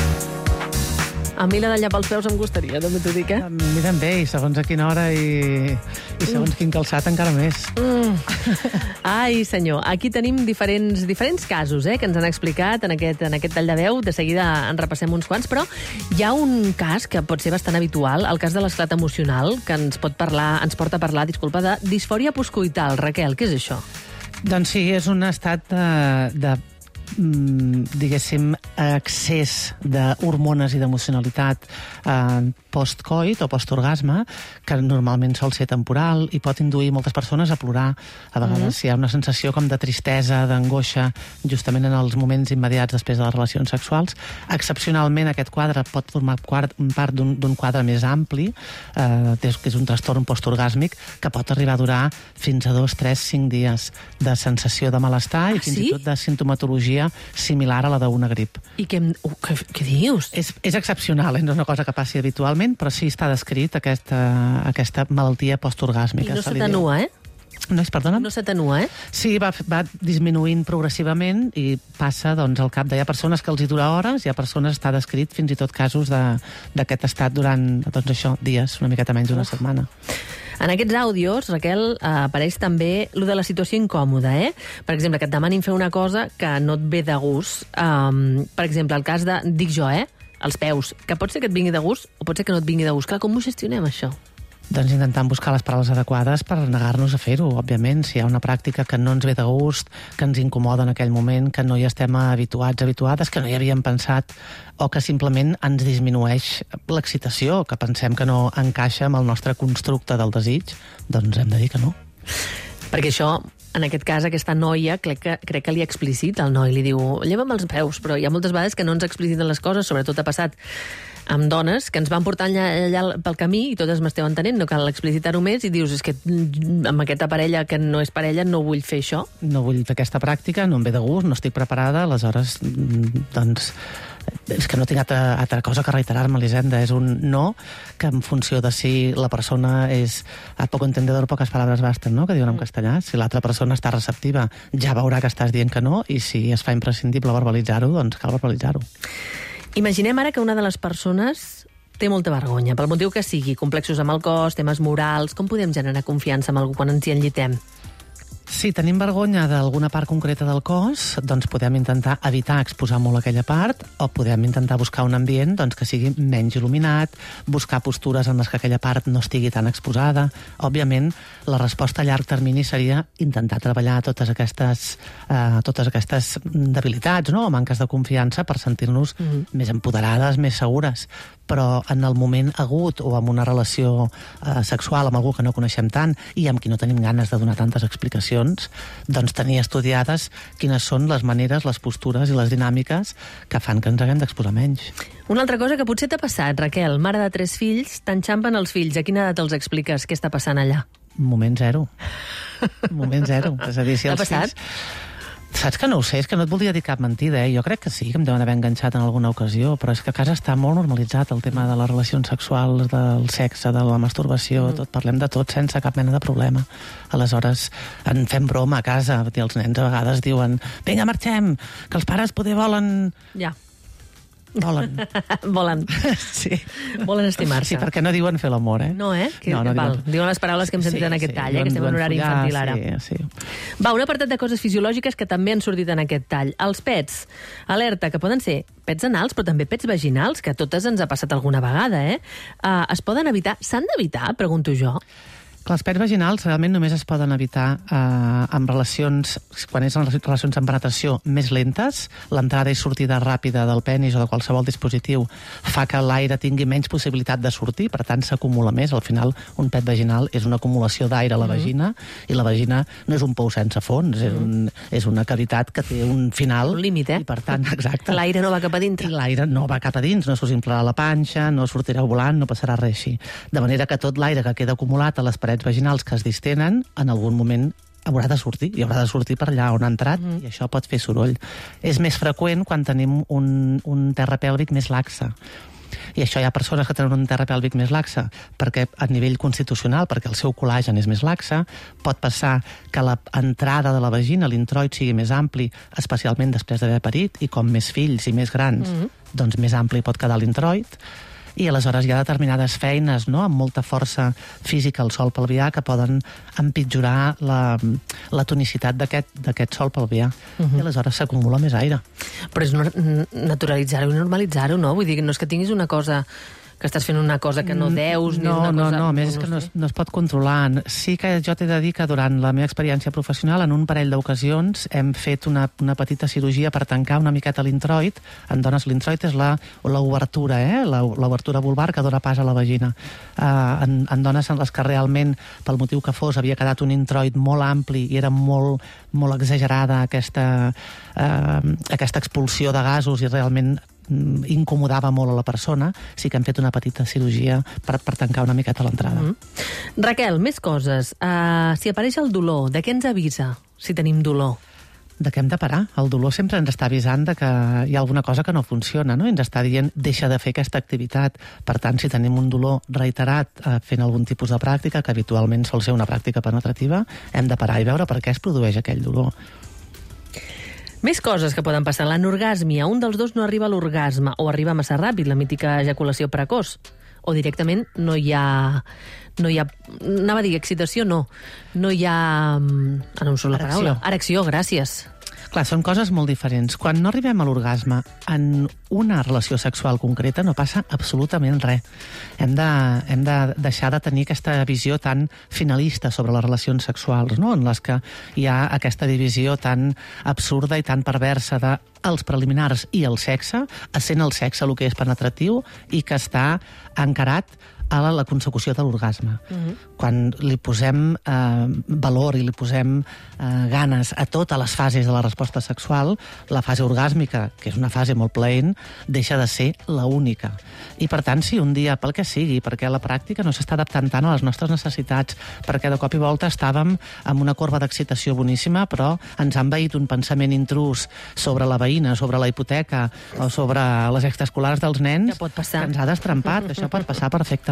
A mi la de llapar els peus em gustaria, també t'ho dic, A mi també, i segons a quina hora i segons quin calçat encara més. Ai, senyor, aquí tenim diferents casos que ens han explicat en aquest tall de veu. De seguida en repassem uns quants, però hi ha un cas que pot ser bastant habitual, el cas de l'esclat emocional, que ens porta a parlar, de disfòria postcoital. Raquel, què és això? Doncs sí, és un estat de diguéssim, excés d'hormones i d'emocionalitat postcoit o postorgasme, que normalment sol ser temporal i pot induir moltes persones a plorar. A vegades hi ha una sensació com de tristesa, d'angoixa, justament en els moments immediats després de les relacions sexuals. Excepcionalment, aquest quadre pot formar part d'un quadre més ampli, que és un trastorn postorgàsmic, que pot arribar a durar fins a 2, 3, 5 dies de sensació de malestar i fins i tot de sintomatologia similar a la d'una grip. I què dius? És excepcional, no és una cosa que passi habitualment, però sí està descrit aquesta malaltia postorgàsmica. I no s'atenua, Perdona? No s'atenua, Sí, va disminuint progressivament i passa, doncs, al cap de... Hi ha persones que els hi dura hores, hi ha persones que està descrit fins i tot casos d'aquest estat durant, doncs això, dies, una miqueta menys d'una setmana. En aquests àudios, Raquel, apareix també lo de la situació incòmoda, Per exemple, que et demanin fer una cosa que no et ve de gust. Per exemple, el cas de, dic jo, els peus, que pot ser que et vingui de gust o pot ser que no et vingui de gust. Clar, com ho gestionem, això? Doncs intentant buscar les paraules adequades per negar-nos a fer-ho, òbviament. Si hi ha una pràctica que no ens ve de gust, que ens incomoda en aquell moment, que no hi estem habituades, que no hi havíem pensat, o que simplement ens disminueix l'excitació, que pensem que no encaixa amb el nostre constructe del desig, doncs hem de dir que no. Perquè això, en aquest cas, aquesta noia, crec que li explicita al noi, li diu, lleva'm els peus, però hi ha moltes vegades que no ens expliciten les coses, sobretot ha passat amb dones que ens van portar allà pel camí i totes m'esteu entenent, no cal explicitar-ho més, i dius, és que amb aquesta parella que no és parella no vull fer això. No vull fer aquesta pràctica, no em ve de gust, no estic preparada, aleshores, doncs, és que no tinc altra cosa que reiterar-me, Elisenda, és un no, que en funció de si la persona és a poco entendedor, poques paraules basten, no?, que diuen en castellà. Si l'altra persona està receptiva, ja veurà que estàs dient que no, i si es fa imprescindible verbalitzar-ho, doncs cal verbalitzar-ho. Imaginem ara que una de les persones té molta vergonya, pel motiu que sigui, complexos amb el cos, temes morals, com podem generar confiança amb algú quan ens hi enllitem? Si tenim vergonya d'alguna part concreta del cos, doncs podem intentar evitar exposar molt aquella part, o podem intentar buscar un ambient doncs, que sigui menys il·luminat, buscar postures en les que aquella part no estigui tan exposada. Òbviament, la resposta a llarg termini seria intentar treballar totes aquestes debilitats, no? O manques de confiança per sentir-nos més empoderades, més segures. Però en el moment agut o amb una relació sexual amb algú que no coneixem tant i amb qui no tenim ganes de donar tantes explicacions, doncs tenir estudiades quines són les maneres, les postures i les dinàmiques que fan que ens haguem d'exposar menys. Una altra cosa que potser t'ha passat, Raquel, mare de 3 fills, t'enxampen els fills. A quina edat els expliques què està passant allà? Moment zero. Moment zero. És a dir, si t'ha passat? Saps que no ho sé, és que no et voldria dir cap mentida, Jo crec que sí, que em deuen haver enganxat en alguna ocasió, però és que a casa està molt normalitzat el tema de les relacions sexuals, del sexe, de la masturbació, tot, parlem de tot sense cap mena de problema. Aleshores, en fem broma a casa, i els nens a vegades diuen vinga, marxem, que els pares poder volen... Ja. Volen. Volen. Sí. Volen estimar-se. Sí, perquè no diuen fer l'amor, No, Que, no diuen les paraules que hem sentit en aquest tall, que estem en horari infantil ara. Sí. Va, un apartat de coses fisiològiques que també han sortit en aquest tall. Els pets. Alerta, que poden ser pets anals, però també pets vaginals, que a totes ens ha passat alguna vegada, Es poden evitar? S'han d'evitar, pregunto jo? Els pets vaginals realment només es poden evitar amb relacions, quan és en relacions amb penetració més lentes, l'entrada i sortida ràpida del penis o de qualsevol dispositiu fa que l'aire tingui menys possibilitat de sortir, per tant s'acumula més. Al final, un pet vaginal és una acumulació d'aire a la vagina, i la vagina no és un pou sense fons, és una cavitat que té un final. Un límit, I per tant, exacte. L'aire no va cap a dintre. I l'aire no va cap a dins, no s'us inflarà la panxa, no sortirà volant, no passarà res així. De manera que tot l'aire que queda acumulat a les parets vaginals que es distenen, en algun moment haurà de sortir, i haurà de sortir per allà on ha entrat, i això pot fer soroll. És més freqüent quan tenim un terra pèlvic més laxe. I això hi ha persones que tenen un terra pèlvic més laxe perquè a nivell constitucional, perquè el seu col·làgen és més laxe, pot passar que l'entrada de la vagina, l'introit, sigui més ampli, especialment després d'haver parit, i com més fills i més grans, doncs més ampli pot quedar l'introit. I aleshores hi ha determinades feines, amb molta força física al sòl pelvià, que poden empitjorar la tonicitat d'aquest sòl pelvià. I aleshores s'acumula més aire. Però és naturalitzar-ho i normalitzar-ho, no? Vull dir, no és que tinguis una cosa que estàs fent una cosa que no deus, ni una cosa... No, a més és que no es pot controlar. Sí que jo t'he de dir que durant la meva experiència professional, en un parell d'ocasions, hem fet una petita cirurgia per tancar una miqueta l'introit. En dones, l'introit és l'obertura, l'obertura vulvar que dona pas a la vagina. En dones en les que realment, pel motiu que fos, havia quedat un introit molt ampli i era molt, molt exagerada aquesta expulsió de gasos i realment incomodava molt a la persona, sí que hem fet una petita cirurgia per tancar una miqueta l'entrada. Raquel, més coses. Si apareix el dolor, de què ens avisa si tenim dolor? De què hem de parar? El dolor sempre ens està avisant de que hi ha alguna cosa que no funciona, no? I ens està dient, deixa de fer aquesta activitat. Per tant, si tenim un dolor reiterat fent algun tipus de pràctica, que habitualment sol ser una pràctica penetrativa, hem de parar i veure per què es produeix aquell dolor. Més coses que poden passar. L'anorgàsmia. Un dels dos no arriba a l'orgasme o arriba massa ràpid, la mítica ejaculació precoç. O directament no hi ha... Anava a dir excitació, no. No hi ha... no em surt la paraula. Erecció, gràcies. Clar, són coses molt diferents. Quan no arribem a l'orgasme en una relació sexual concreta no passa absolutament res. Hem de deixar de tenir aquesta visió tan finalista sobre les relacions sexuals, no? En les que hi ha aquesta divisió tan absurda i tan perversa de els preliminars i el sexe, essent el sexe el que és penetratiu i que està encarat a la consecució de l'orgasme. Quan li posem valor i li posem ganes a totes les fases de la resposta sexual, la fase orgàsmica, que és una fase molt plaent, deixa de ser la única. I per tant, si un dia, pel que sigui, perquè la pràctica no s'està adaptant tant a les nostres necessitats, perquè de cop i volta estàvem amb una corba d'excitació boníssima, però ens ha envaït un pensament intrus sobre la veïna, sobre la hipoteca o sobre les extraescolars dels nens, que ens ha destrempat. Això pot passar perfectament.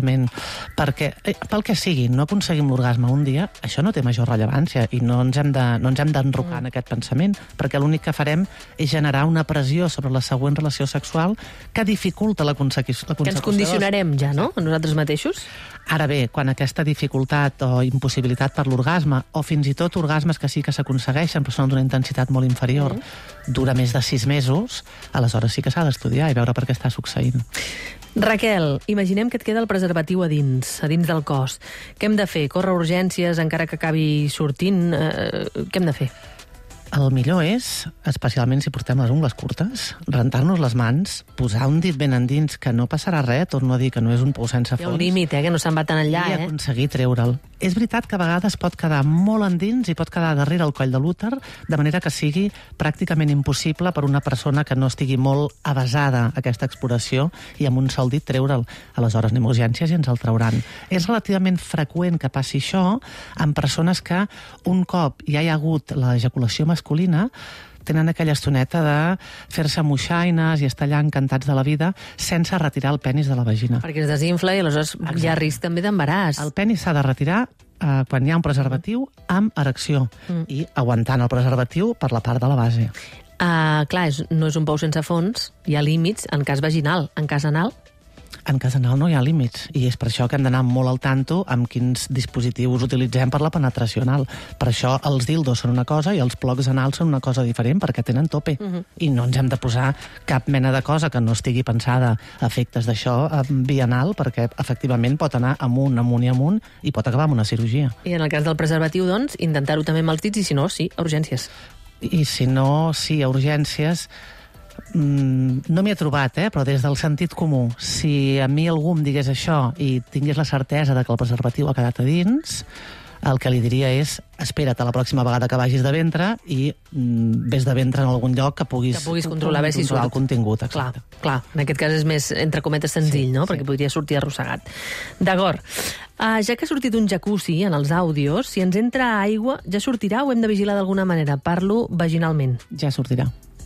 exactament. Perquè, pel que sigui, no aconseguim l'orgasme un dia, això no té major rellevància i no ens hem d'enrocar en aquest pensament, perquè l'únic que farem és generar una pressió sobre la següent relació sexual que dificulta la consecució. Que ens condicionarem ja, no?, a nosaltres mateixos? Ara bé, quan aquesta dificultat o impossibilitat per l'orgasme, o fins i tot orgasmes que sí que s'aconsegueixen, però són d'una intensitat molt inferior, dura més de 6 mesos, aleshores sí que s'ha d'estudiar i veure per què està succeint. Raquel, imaginem que et queda el preservatiu a dins del cos. Què hem de fer? Córrer urgències encara que acabi sortint? Què hem de fer? El millor és, especialment si portem les ungles curtes, rentar-nos les mans, posar un dit ben endins, que no passarà res, torno a dir que no és un pou sense fons. Hi ha un límit, que no se'n va tan enllà, I aconseguir treure'l. És veritat que a vegades pot quedar molt endins i pot quedar darrere el coll de l'úter, de manera que sigui pràcticament impossible per una persona que no estigui molt avasada a aquesta exploració i amb un sol dit treure'l. Aleshores anem a urgències i ens el trauran. És relativament freqüent que passi això amb persones que un cop ja hi ha hagut l'ejaculació masculina tenen aquella estoneta de fer-se moixaines i estar allà encantats de la vida sense retirar el penis de la vagina. Perquè es desinfla i aleshores hi ha risc també d'embaràs. El penis s'ha de retirar quan hi ha un preservatiu amb erecció i aguantant el preservatiu per la part de la base. Clar, no és un pou sense fons, hi ha límits en cas vaginal. En cas anal? En cas anal no hi ha límits, i és per això que hem d'anar molt al tanto amb quins dispositius utilitzem per la penetració anal. Per això els dildos són una cosa i els plocs anals són una cosa diferent, perquè tenen tope. I no ens hem de posar cap mena de cosa que no estigui pensada a efectes d'això via anal, perquè efectivament pot anar amunt i pot acabar amb una cirurgia. I en el cas del preservatiu, doncs, intentar-ho també amb els dits, i si no, sí, a urgències. I si no, sí, a urgències. No m'hi he trobat, però des del sentit comú, si a mi algú em digués això i tingués la certesa de que el preservatiu ha quedat a dins, el que li diria és espera't a la pròxima vegada que vagis de ventre i ves de ventre en algun lloc que puguis controlar bé si surt el contingut. Clar, en aquest cas és més, entre cometes, senzill, no? Perquè podria sortir arrossegat. D'acord. Ja que ha sortit un jacuzzi en els àudios, si ens entra aigua, ja sortirà o hem de vigilar d'alguna manera? Parlo vaginalment. Ja sortirà.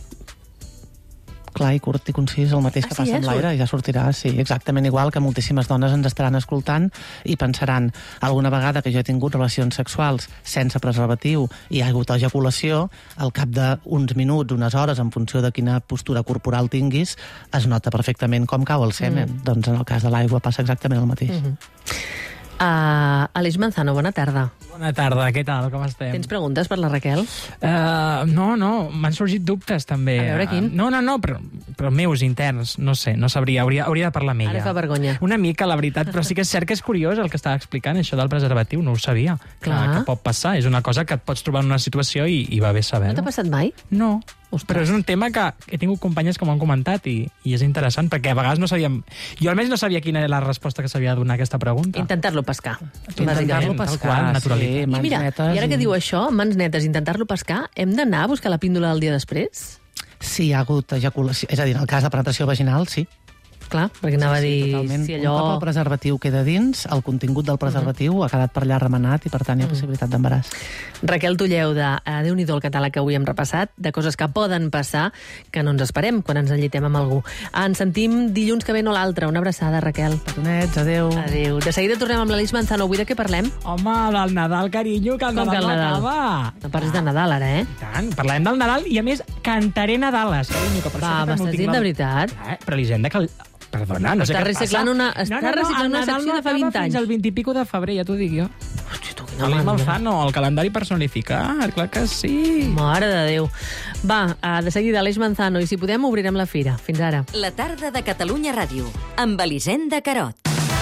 Clar i curt i concís, el mateix que passa amb l'aire, ja sortirà, sí, exactament igual que moltíssimes dones ens estaran escoltant i pensaran, alguna vegada que jo he tingut relacions sexuals sense preservatiu i hi ha hagut ejaculació, al cap d'uns minuts, unes hores, en funció de quina postura corporal tinguis, es nota perfectament com cau el semen. Doncs en el cas de l'aigua passa exactament el mateix. Aleix Manzano, bona tarda. Bona tarda, què tal, com estem? Tens preguntes per la Raquel? No, m'han sorgit dubtes també. A veure, quin? No, però meus interns, no sé, no sabria, hauria de parlar amb ella. Ara fa vergonya. Una mica, la veritat, però sí que és cert que és curiós el que estava explicant, això del preservatiu, no ho sabia. Que pot passar, és una cosa que et pots trobar en una situació i va bé saber. No t'ha passat mai? No. Però és un tema que he tingut companyes que m'ho han comentat i és interessant, perquè a vegades no sabíem... Jo almenys no sabia quina era la resposta que s'havia de donar a aquesta pregunta. Intentar-lo pescar. Intentar-lo pescar, naturalitat. I mira, i ara que diu això, mans netes, intentar-lo pescar, hem d'anar a buscar la píndola el dia després? Sí, hi ha hagut ejaculació. És a dir, en el cas de penetració vaginal, sí. Clar, perquè anava a dir... Totalment. Si allò... Un cop el preservatiu queda dins, el contingut del preservatiu ha quedat per allà remenat i, per tant, hi ha possibilitat d'embaràs. Raquel Tulleuda, Déu-n'hi-do el català que avui hem repassat, de coses que poden passar, que no ens esperem quan ens enllitem amb algú. Ens sentim dilluns que ve, no l'altre. Una abraçada, Raquel. Petonets, adéu. Adéu. De seguida tornem amb l'Aleix Manzano. Avui de què parlem? Home, del Nadal, carinyo, que el Nadal no acaba. No parles de Nadal, ara, I tant, parlarem del Nadal i, a més, cantaré Nadales, carinyo, que per va, m'estàs dient de veritat? Però Elisenda, que... Perdona, no sé què passa. Està reciclant una secció de fa 20 anys. Fins al 20 i pico de febrer, ja t'ho dic jo. Aleix Manzano, el calendari personificat, clar que sí. Mare de Déu. Va, de seguida, Aleix Manzano, i si podem obrirem la fira. Fins ara. La tarda de Catalunya Ràdio, amb Elisenda Carot.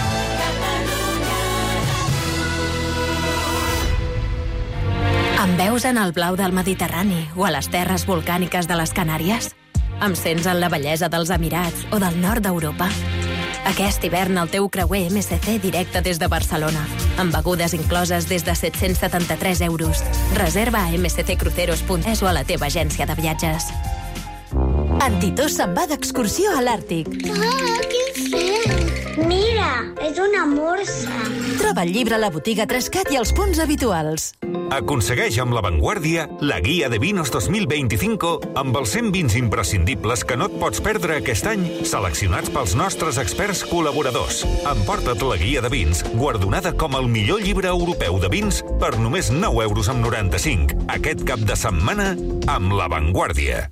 Em veus en el blau del Mediterrani o a les terres volcàniques de les Canàries? Em sents en la bellesa dels Emirats o del nord d'Europa? Aquest hivern el teu creuer MSC directe des de Barcelona, amb begudes incloses des de 773 euros. Reserva a msccruceros.es o a la teva agència de viatges. Antitós se'n va d'excursió a l'Àrtic. Quin fet! Mira, és una morsa. Troba el llibre a la botiga Trescat i als punts habituals. Aconsegueix amb La Vanguardia la Guia de Vinos 2025 amb els 100 vins imprescindibles que no et pots perdre aquest any, seleccionats pels nostres experts col·laboradors. Emporta't la Guia de Vins, guardonada com el millor llibre europeu de vins per només 9,95 € aquest cap de setmana amb La Vanguardia.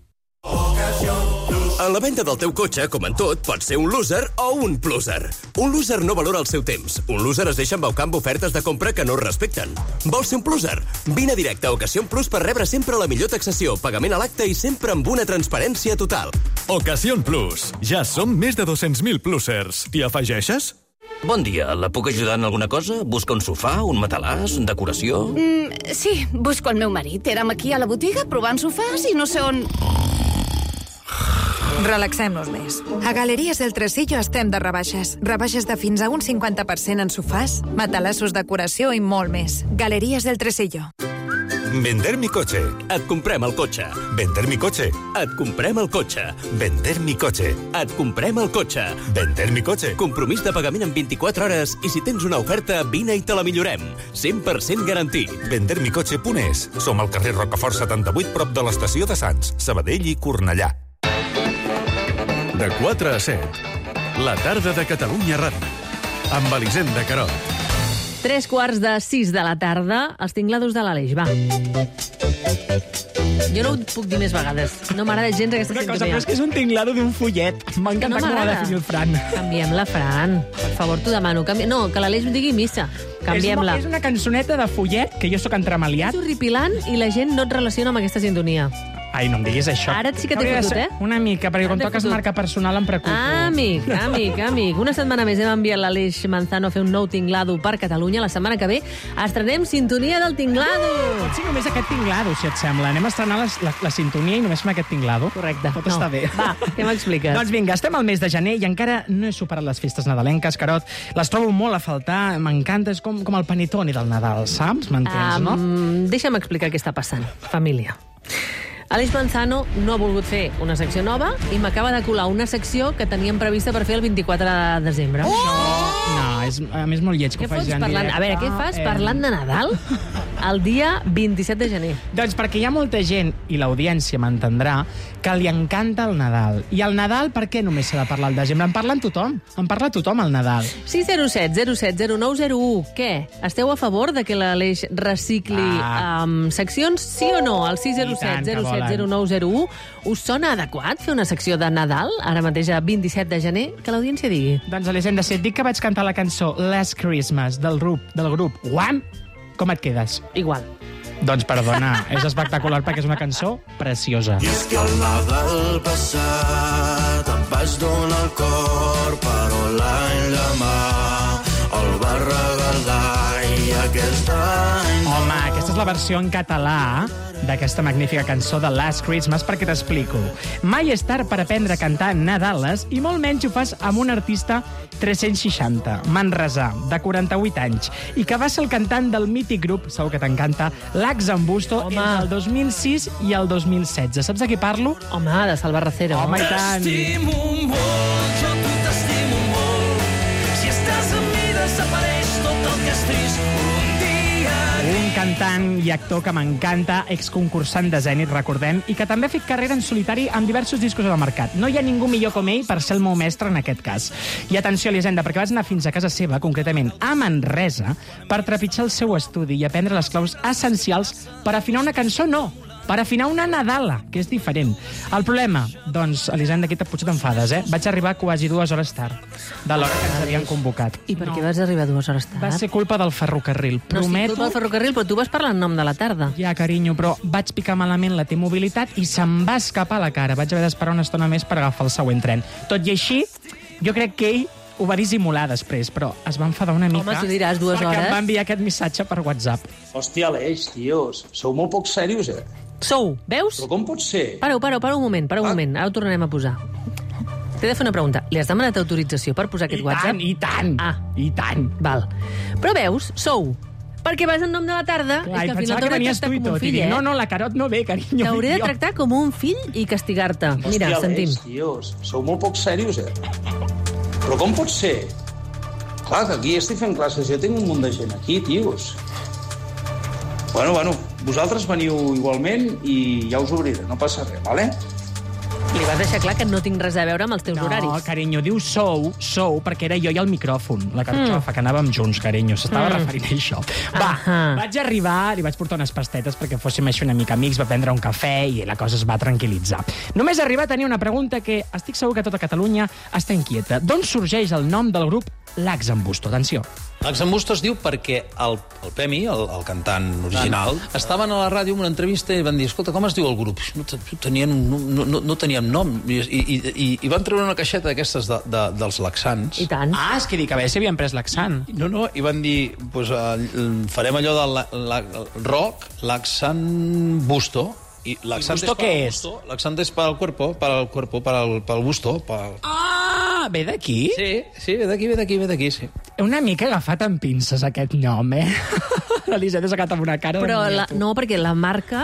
A la venda del teu cotxe, com en tot, pot ser un loser o un pluser. Un loser no valora el seu temps. Un loser es deixa embaucar amb ofertes de compra que no es respecten. Vols ser un pluser? Vine directe a Ocasión Plus per rebre sempre la millor taxació, pagament a l'acte i sempre amb una transparència total. Ocasión Plus. Ja som més de 200.000 plusers. T'hi afegeixes? Bon dia, la puc ajudar en alguna cosa? Busca un sofà, un matalàs, decoració? Sí, busco el meu marit. Érem aquí a la botiga provant sofàs i no sé on... Relaxem-nos més. A Galeries del Tresillo estem de rebaixes. Rebaixes de fins a un 50% en sofàs, matalassos, decoració i molt més. Galeries del Tresillo. Vender mi coche. Et comprem el cotxe. Vender mi coche. Et comprem el cotxe. Vender mi coche. Et comprem el cotxe. Vender mi coche. Compromís de pagament en 24 hores i si tens una oferta, vine i te la millorem. 100% garantit. Vendermicoche.es. Som al carrer Rocafort 78, prop de l'estació de Sants, Sabadell i Cornellà. De 4 a 7, la tarda de Catalunya Ràdio, amb Elisenda Carot. 3:45 de la tarda, els tinglados de l'Aleix, va. Jo no ho puc dir més vegades. No m'agrada gens aquesta sintonia. Una cosa, però és que és un tinglado d'un fullet. M'ha encantat com ho ha definit el Fran. Canviem-la, Fran. Per favor, t'ho demano. No, que l'Aleix ho digui missa. Canviem-la. És una cançoneta de fullet, que jo sóc entremaliat. És horripilant i la gent no et relaciona amb aquesta sintonia. Ai, no em diguis això. Ara sí que t'he fotut, eh? Una mica, perquè quan toques marca personal em preocupo. Amic. Una setmana més hem enviat l'Aleix Manzano a fer un nou tinglado per Catalunya. La setmana que ve estrenem sintonia del tinglado. Pot ser només aquest tinglado, si et sembla. Anem a estrenar la sintonia i només fem aquest tinglado. Correcte. Tot està bé. Va, què m'expliques? Doncs vinga, estem al mes de gener i encara no he superat les festes nadalenques, Carot. Les trobo molt a faltar, m'encanta, és com el panetone del Nadal, saps? M'entens, no? Deixa'm explicar què està passant, família. Aleix Manzano no ha volgut fer una secció nova i m'acaba de colar una secció que teníem prevista per fer el 24 de desembre. No, a més molt lleig que ho faci en directe. A veure, què fas parlant de Nadal el dia 27 de gener? Doncs perquè hi ha molta gent, i l'audiència m'entendrà, que li encanta el Nadal. I el Nadal, per què només s'ha de parlar al desembre? En parla tothom. En parla tothom al Nadal. 607 07 0901. Què? Esteu a favor de que l'Aleix recicli seccions? Sí o no? El 607 07 0901. Us sona adequat fer una secció de Nadal, ara mateix a 27 de gener? Que l'audiència digui. Doncs, Elisenda, si et dic que vaig cantar la cançó Last Christmas del grup Wham, com et quedes? Igual. Doncs perdona, és espectacular perquè és una cançó preciosa. I és que el Nadal passat em vaig donar el cor, però l'any demà el va regalar i aquest any... Home, aquesta és la versió en català d'aquesta magnífica cançó de Last Christmas, perquè t'explico. Mai és tard per aprendre a cantar Nadales i molt menys ho fas amb un artista 360, manresà, de 48 anys, i que va ser el cantant del mític grup, segur que t'encanta, Lax en Busto, entre el 2006 i el 2016. Saps de qui parlo? Home, de Salva Racero. Home, i tant. T'estimo molt, jo tu t'estimo molt. Si estàs amb mi desapareix tot el que és trist. Un cantant i actor que m'encanta, exconcursant de Zènit, recordem, i que també ha fet carrera en solitari amb diversos discos al mercat. No hi ha ningú millor com ell per ser el meu mestre en aquest cas. I atenció, Elisenda, perquè vaig anar fins a casa seva, concretament a Manresa, per trepitjar el seu estudi i aprendre les claus essencials per afinar una cançó, no, per afinar una Nadala, que és diferent. El problema, doncs, Elisenda, aquí potser t'enfades, eh? Vaig arribar quasi 2 hores tard de l'hora que ens havien convocat. I per què vas arribar 2 hores tard? Va ser culpa del ferrocarril. No, Prometo... sí, culpa del ferrocarril, però tu vas parlar en nom de la tarda. Ja, carinyo, però vaig picar malament la T-mobilitat i se'm va escapar la cara. Vaig haver d'esperar una estona més per agafar el següent tren. Tot i així, jo crec que ell ho va dissimular després, però es va enfadar una mica. Home, si diràs 2 hores. Perquè em va enviar aquest missatge per WhatsApp. Hòstia, Aleix, tios, sou molt poc serios, eh? Sou, veus? Però com pot ser? Para un moment, ara ho tornarem a posar. T'he de fer una pregunta. Li has demanat autorització per posar aquest WhatsApp? I tant! I tant! Val. Però veus, sou, perquè vas en nom de la tarda, clar, és que al final t'hauré de tractar com un fill, eh? No, la Carot no ve, carinyo. T'hauré de tractar com un fill i castigar-te. Mira, sentim. Hòstia, tios, sou molt poc serios, eh? Però com pot ser? Clar, que aquí estic fent classes, jo tinc un munt de gent aquí, tios. Bueno, vosaltres veniu igualment i ja us obriré, no passa res, vale? Li vas deixar clar que no tinc res a veure amb els teus horaris. No, carinyo, diu sou, perquè era jo i el micròfon, la carxofa, que anàvem junts, carinyo. S'estava referint a això. Va, vaig arribar, li vaig portar unes pastetes perquè fóssim així una mica amics, va prendre un cafè i la cosa es va tranquil·litzar. Només arribar a tenir una pregunta que estic segur que tota Catalunya està inquieta. D'on sorgeix el nom del grup Lax en Busto? Atenció. Lax en Busto es diu perquè el Pemi, el cantant original, estaven a la ràdio en una entrevista i van dir, escolta, com es diu el grup? No teníem nom. I van treure una caixeta d'aquestes dels laxants. I tant. És que dic, a veure si havien pres laxant. No, i van dir, farem allò del rock, Laxant Busto. I Busto què és? Laxant és pel cuerpo, pel busto. Ve d'aquí? Sí, ve d'aquí, sí. Una mica agafat amb pinces, aquest nom, L'Elisenda s'ha quedat amb una cara... Però no, perquè la marca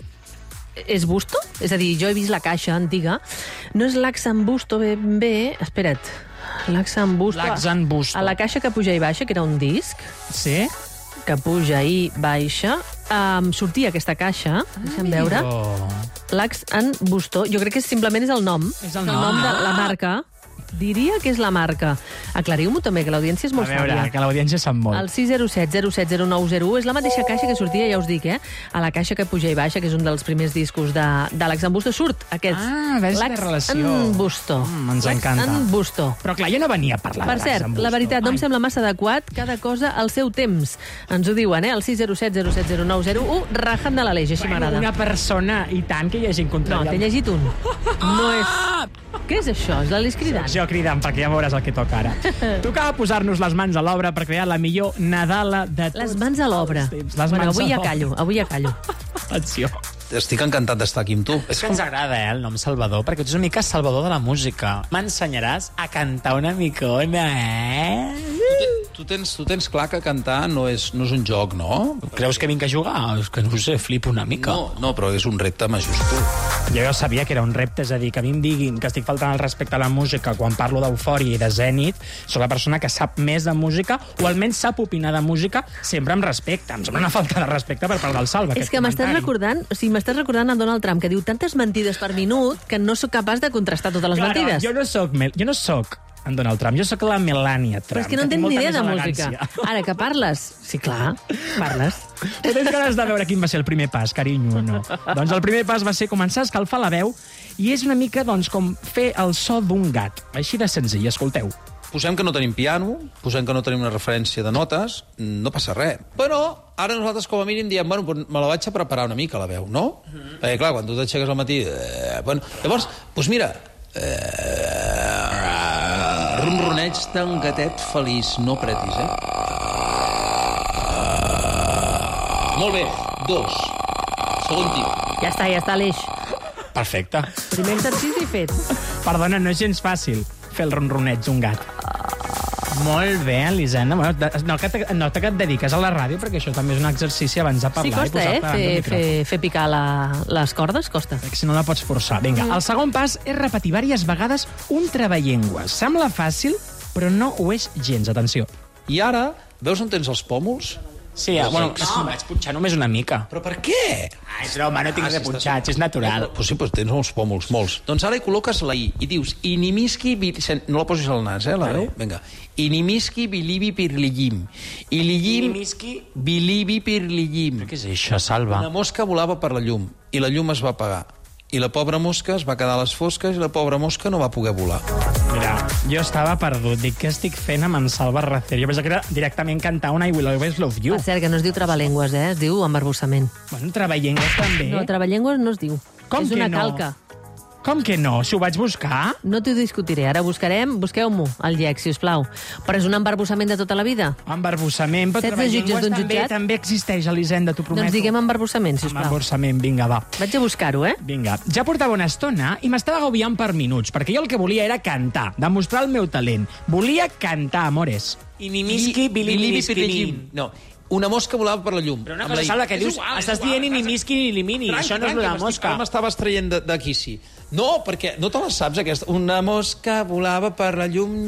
és Busto? És a dir, jo he vist la caixa antiga. No és Laxant Busto, ben bé... Espera't. Laxant Busto. A la caixa que puja i baixa, que era un disc... Sí? Que puja i baixa, sortia aquesta caixa, deixa'm veure, Laxant Busto. Jo crec que simplement és el nom. És el nom de la marca. Diria que és la marca. Aclariu-m'ho també, que l'audiència és molt sàvia. A veure, que l'audiència sap molt. El 607 070901 és la mateixa caixa que sortia, ja us dic, a la caixa que puja i baixa, que és un dels primers discos de Laxant Busto, surt aquest. Ves la relació. Laxant Busto. Ens encanta. Laxant Busto. Però clar, jo no venia a parlar de Laxant Busto. Per cert, la veritat, no em sembla massa adequat, cada cosa al seu temps. Ens ho diuen, el 607 070901, rajant de l'Aleix, així m'agrada. Una persona, i tant, que hi hagi contrari. No, t'he llegit un. No és... Què és això? És l'Aleix cridant? Jo cridant, perquè ja veuràs el que toca ara. Tocava posar-nos les mans a l'obra per crear la millor Nadala de tots. Les mans a l'obra. Bueno, avui ja callo. Atenció. Estic encantat d'estar aquí amb tu. És que ens agrada, el nom Salvador, perquè tu ets una mica Salvador de la música. M'ensenyaràs a cantar una micona, Tu tens clar que cantar no és un joc, no? Creus que vinc a jugar? És que no ho sé, flipo una mica. No, però és un repte majúscul. Jo ja sabia que era un repte, és a dir, que a mi em diguin que estic faltant el respecte a la música quan parlo d'Eufòria i de Zènit, soc la persona que sap més de música, o almenys sap opinar de música, sempre amb respecte. Em sembla una falta de respecte per part del Salva. És que m'estàs recordant a Donald Trump, que diu tantes mentides per minut que no sóc capaç de contrastar totes les mentides. Jo no sóc en Donald Trump, jo sóc la Melania Trump. Però és que no entenc ni idea de música. Ara, que parles? Sí, clar, parles. Però tens ganes de veure quin va ser el primer pas, carinyo, o no? Doncs el primer pas va ser començar a escalfar la veu i és una mica, doncs, com fer el so d'un gat. Així de senzill, escolteu. Posem que no tenim piano, posem que no tenim una referència de notes, no passa res. Però ara nosaltres com a mínim diem, bueno, me la vaig a preparar una mica, la veu, no? Perquè, clar, quan tu t'aixeques al matí... Llavors, doncs mira... Ronroneig d'un gatet feliç, no pretis, Molt bé, 2. Segon tip. Ja està, Aleix. Perfecte. Primer exercici fet. Perdona, no és gens fàcil fer el ronroneig d'un gat. Molt bé, Elisenda. Nota que et dediques a la ràdio, perquè això també és un exercici abans de parlar. Sí, costa, fer picar les cordes, costa. Si no la pots forçar. Vinga, el segon pas és repetir diverses vegades un traballengues. Sembla fàcil, però no ho és gens. Atenció. I ara, veus on tens els pòmuls? Sí, bueno, vaig punxar només una mica. Però per què? És broma, no tinc de punxats, és natural. Però sí, tens molts pòmuls, molts. Doncs ara hi col·loques la I i dius Inimiski... No la posis al nas, la veu? Vinga. Inimiski bilibi pirligim. Inimiski bilibi pirligim. Què és això, Salva? Una mosca volava per la llum i la llum es va apagar. I la pobra mosca es va quedar a les fosques i la pobra mosca no va poder volar. Mira, jo estava perdut. Dic, què estic fent amb en Salva Racer? Jo pensava que era directament cantar una I Will Always Love You. Per cert, que no es diu traballengues, es diu embarbussament. Bueno, traballengues també. No, traballengues no es diu. Com és que una no? calca. Com que no? Si ho vaig buscar? No t'ho discutiré. Ara busqueu-m'ho, al GEC, si us plau. Però és un embarbussament de tota la vida? Embarbussament, però traballengues també existeix, Elisenda, t'ho prometo. Doncs diguem embarbussament, si us plau. Embarbussament, vinga, va. Vaig a buscar-ho, Vinga. Ja portava una estona i m'estava agobiant per minuts, perquè jo el que volia era cantar, demostrar el meu talent. Volia cantar, amores. Inimiski, bilibi, no. Una mosca volava per la llum. Però una cosa, Salva, que dius, estàs dient inimiski ni elimini. Això no és una mosca. Ara m'estaves traient d'aquí, sí. No, perquè no te la saps, aquesta. Una mosca volava per la llum,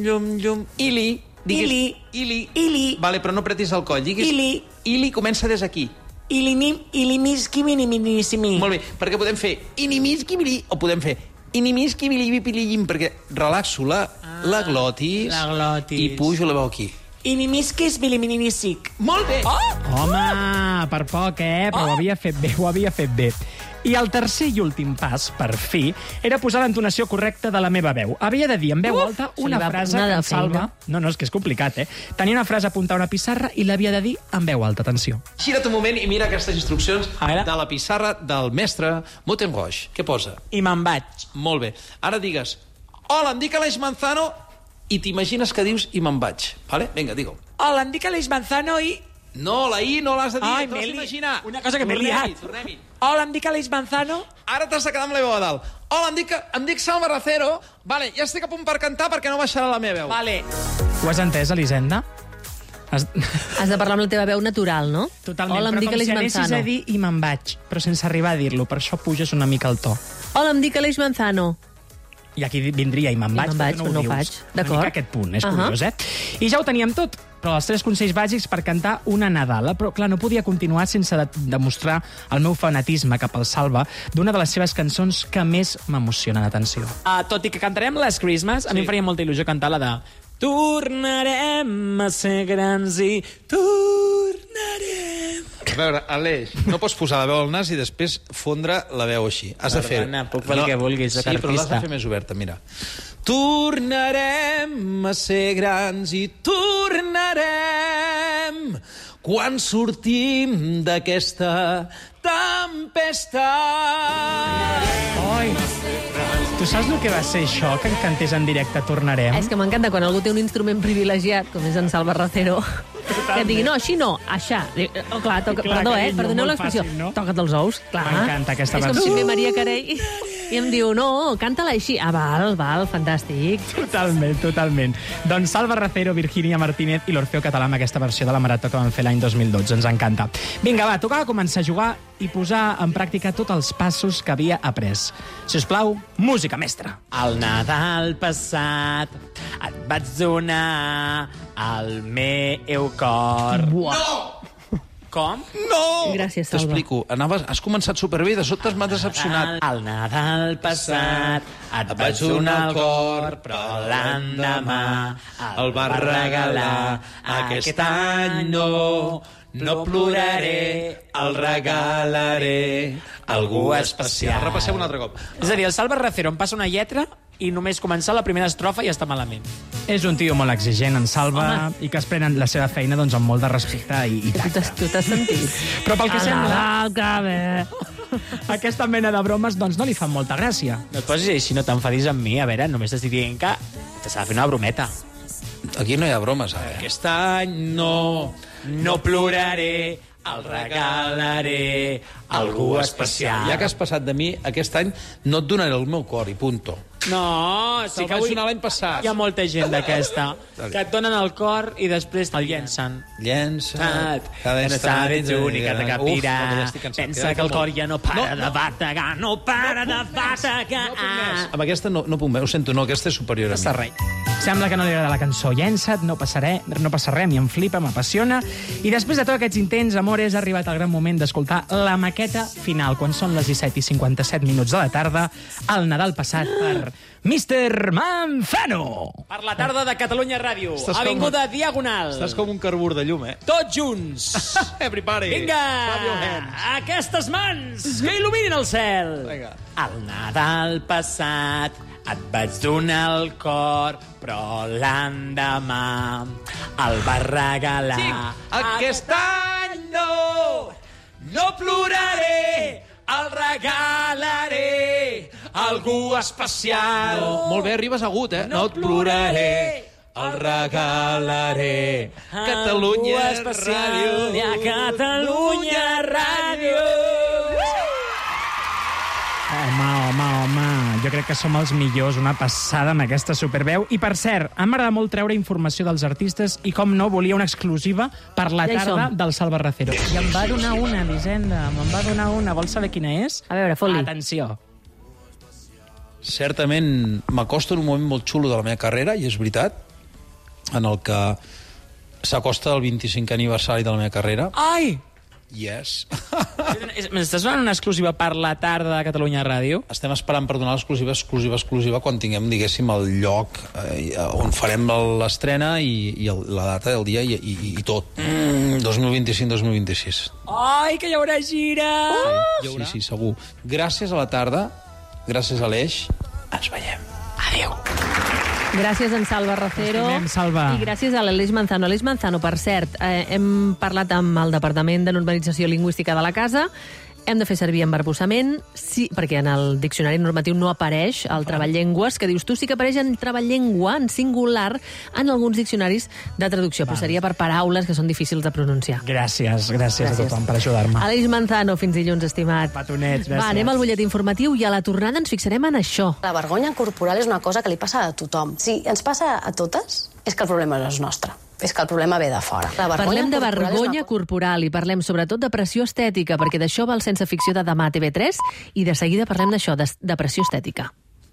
Ili. Ili. Vale, però no pretis el coll. Diguis... Ili comença des aquí. Ilimiski-minimissimi. Molt bé, perquè podem fer inimiski-mili o podem fer inimiski-mili-pilim, perquè relaxo la glotis i pujo la veu aquí. Inimiskis-biliminisic. Molt bé! Home, per poc, però ho havia fet bé. I el tercer i últim pas, per fi, era posar l'entonació correcta de la meva veu. Havia de dir en veu alta una frase que em salva... No, és que és complicat, Tenia una frase apuntada a una pissarra i l'havia de dir en veu alta, atenció. Gira't un moment i mira aquestes instruccions de la pissarra del mestre Motenroix. Què posa? I me'n vaig. Molt bé. Ara digues, hola, em dic Aleix Manzano, i t'imagines que dius i me'n vaig. Vale? Vinga, digue-ho. Hola, em dic Aleix Manzano i... No, la I no l'has de dir, t'ho has d'imaginar. Una cosa que m'he liat. Tornem-hi. Hola, em dic Aleix Manzano. Ara t'has de quedar amb la veu a dalt. Hola, em dic Salva Racero. Vale, ja estic a punt per cantar perquè no baixarà la meva veu. Vale. Ho has entès, Elisenda? Has de parlar amb la teva veu natural, no? Totalment, Hola, em dic Aleix Manzano. Però com si anessis a dir i me'n vaig, però sense arribar a dir-lo. Per això puges una mica el to. Hola, em dic Aleix Manzano. I aquí vindria i me'n vaig, però no ho faig. D'acord. Una mica aquest punt, és curiós, I ja ho teníem tot. Però els 3 consells bàsics per cantar una Nadala. Però, clar, no podia continuar sense demostrar el meu fanatisme cap al Salva d'una de les seves cançons que més m'emocionen. Atenció. Tot i que cantarem Last Christmas, a mi em faria molta il·lusió cantar la de tornarem a ser grans i tornarem... A veure, Aleix, no pots posar la veu al nas i després fondre la veu així. Has de fer... Perdona, puc fer el que vulguis, soc artista. Sí, però l'has de fer més oberta, mira. Tornarem a ser grans i tornarem quan sortim d'aquesta tempesta. Oi, tu saps el que va ser això, que cantés en directe Tornarem? És que m'encanta quan algú té un instrument privilegiat, com és en Salva Racero, que et digui, no, així no, aixà. Clar, perdoneu l'expressió, toca't els ous. M'encanta aquesta versió. És com si ve Maria Carey i em diu, no, canta-la així. Val, fantàstic. Totalment. Doncs Salva Racero, Virginia Martínez i l'Orfeo Català amb aquesta versió de la Marató que van fer l'any 2012. Ens encanta. Vinga, va, tocava començar a jugar i posar en pràctica tots els passos que havia après. Si us plau, música mestra. El Nadal passat et vaig donar el meu cor. No! Com? No! Gràcies, Salva. T'explico. Has començat superbé, de sobte m'has decepcionat. El Nadal passat et vaig donar el cor, però l'endemà el va regalar. Aquest any no ploraré, el regalaré algú especial. Repassem un altre cop. És a dir, el Salva Racero em passa una lletra i només començar la primera estrofa ja està malament. És un tio molt exigent, en Salva, i que es prenen la seva feina doncs, amb molt de respecte i tacte. Tu t'has sentit? Però pel que sembla... Aquesta mena de bromes doncs, no li fan molta gràcia. No et posis així, no t'enfadis amb mi. A veure, només t'estic dient que s'ha de fer una brometa. Aquí no hi ha bromes, ara. Aquest any no ploraré, el regalaré algú especial. Ja que has passat de mi, aquest any no et donaré el meu cor i punto. No, sí que vaig donar l'any passat. Hi ha molta gent d'aquesta que et donen el cor i després te'l llencen. Llença't. Cada estat ets única de capirà. Pensa que el cor ja no para de bategar. No para de bategar. Amb aquesta no puc més. Ho sento, no, aquesta és superior a mi. Sembla que no li agrada la cançó. Llença't, no passa res, a mi em flipa, m'apassiona. I després de tots aquests intents, amores, ha arribat el gran moment d'escoltar la maqueta final, quan són les 17:57 de la tarda, el Nadal passat per Mr. Manzano. Per la tarda de Catalunya Ràdio. Avinguda Diagonal. Estàs com un carbur de llum, Tots junts. Everybody. Vinga, aquestes mans que il·luminin el cel. Vinga. El Nadal passat et vaig donar el cor, però l'endemà el va regalar. Sí, aquest any no ploraré, el regalaré algú especial. Molt bé, arribes agut, No et ploraré, el regalaré. Catalunya Ràdio. Catalunya Ràdio. Home, jo crec que som els millors, una passada amb aquesta superveu. I, per cert, m'agrada molt treure informació dels artistes i, com no, volia una exclusiva per la tarda del Salva Racero. I em va donar una, Elisenda, Vols saber quina és? A veure, fot-li. Atenció. Certament m'acosto en un moment molt xulo de la meva carrera, i és veritat, en el que s'acosta el 25è aniversari de la meva carrera. Ai! Yes. M'estàs donant una exclusiva per la tarda de Catalunya Ràdio? Estem esperant per donar l'exclusiva quan tinguem, diguéssim, el lloc on farem l'estrena i la data del dia i tot. 2025-2026. Ai, que hi haurà gira! Sí, segur. Gràcies a la tarda, gràcies a l'Eix, ens veiem. Adéu. Gràcies a en Salva Racero. Estimem, Salva. I gràcies a l'Aleix Manzano. Aleix Manzano, per cert, hem parlat amb el Departament de Normalització Lingüística de la Casa. Hem de fer servir embarbussament, sí, perquè en el diccionari normatiu no apareix el treballlengües, que dius tu sí que apareix en treballlengua, en singular, en alguns diccionaris de traducció, però seria per paraules que són difícils de pronunciar. Gràcies a tothom per ajudar-me. Aleix Manzano, fins dilluns, estimat. Petonets, gràcies. Va, anem al butlletí informatiu i a la tornada ens fixarem en això. La vergonya corporal és una cosa que li passa a tothom. Si ens passa a totes, és que el problema no és nostre. És que el problema ve de fora. Parlem de vergonya corporal i parlem sobretot de pressió estètica, perquè d'això va el Sense Ficció de demà a TV3 i de seguida parlem d'això, de pressió estètica.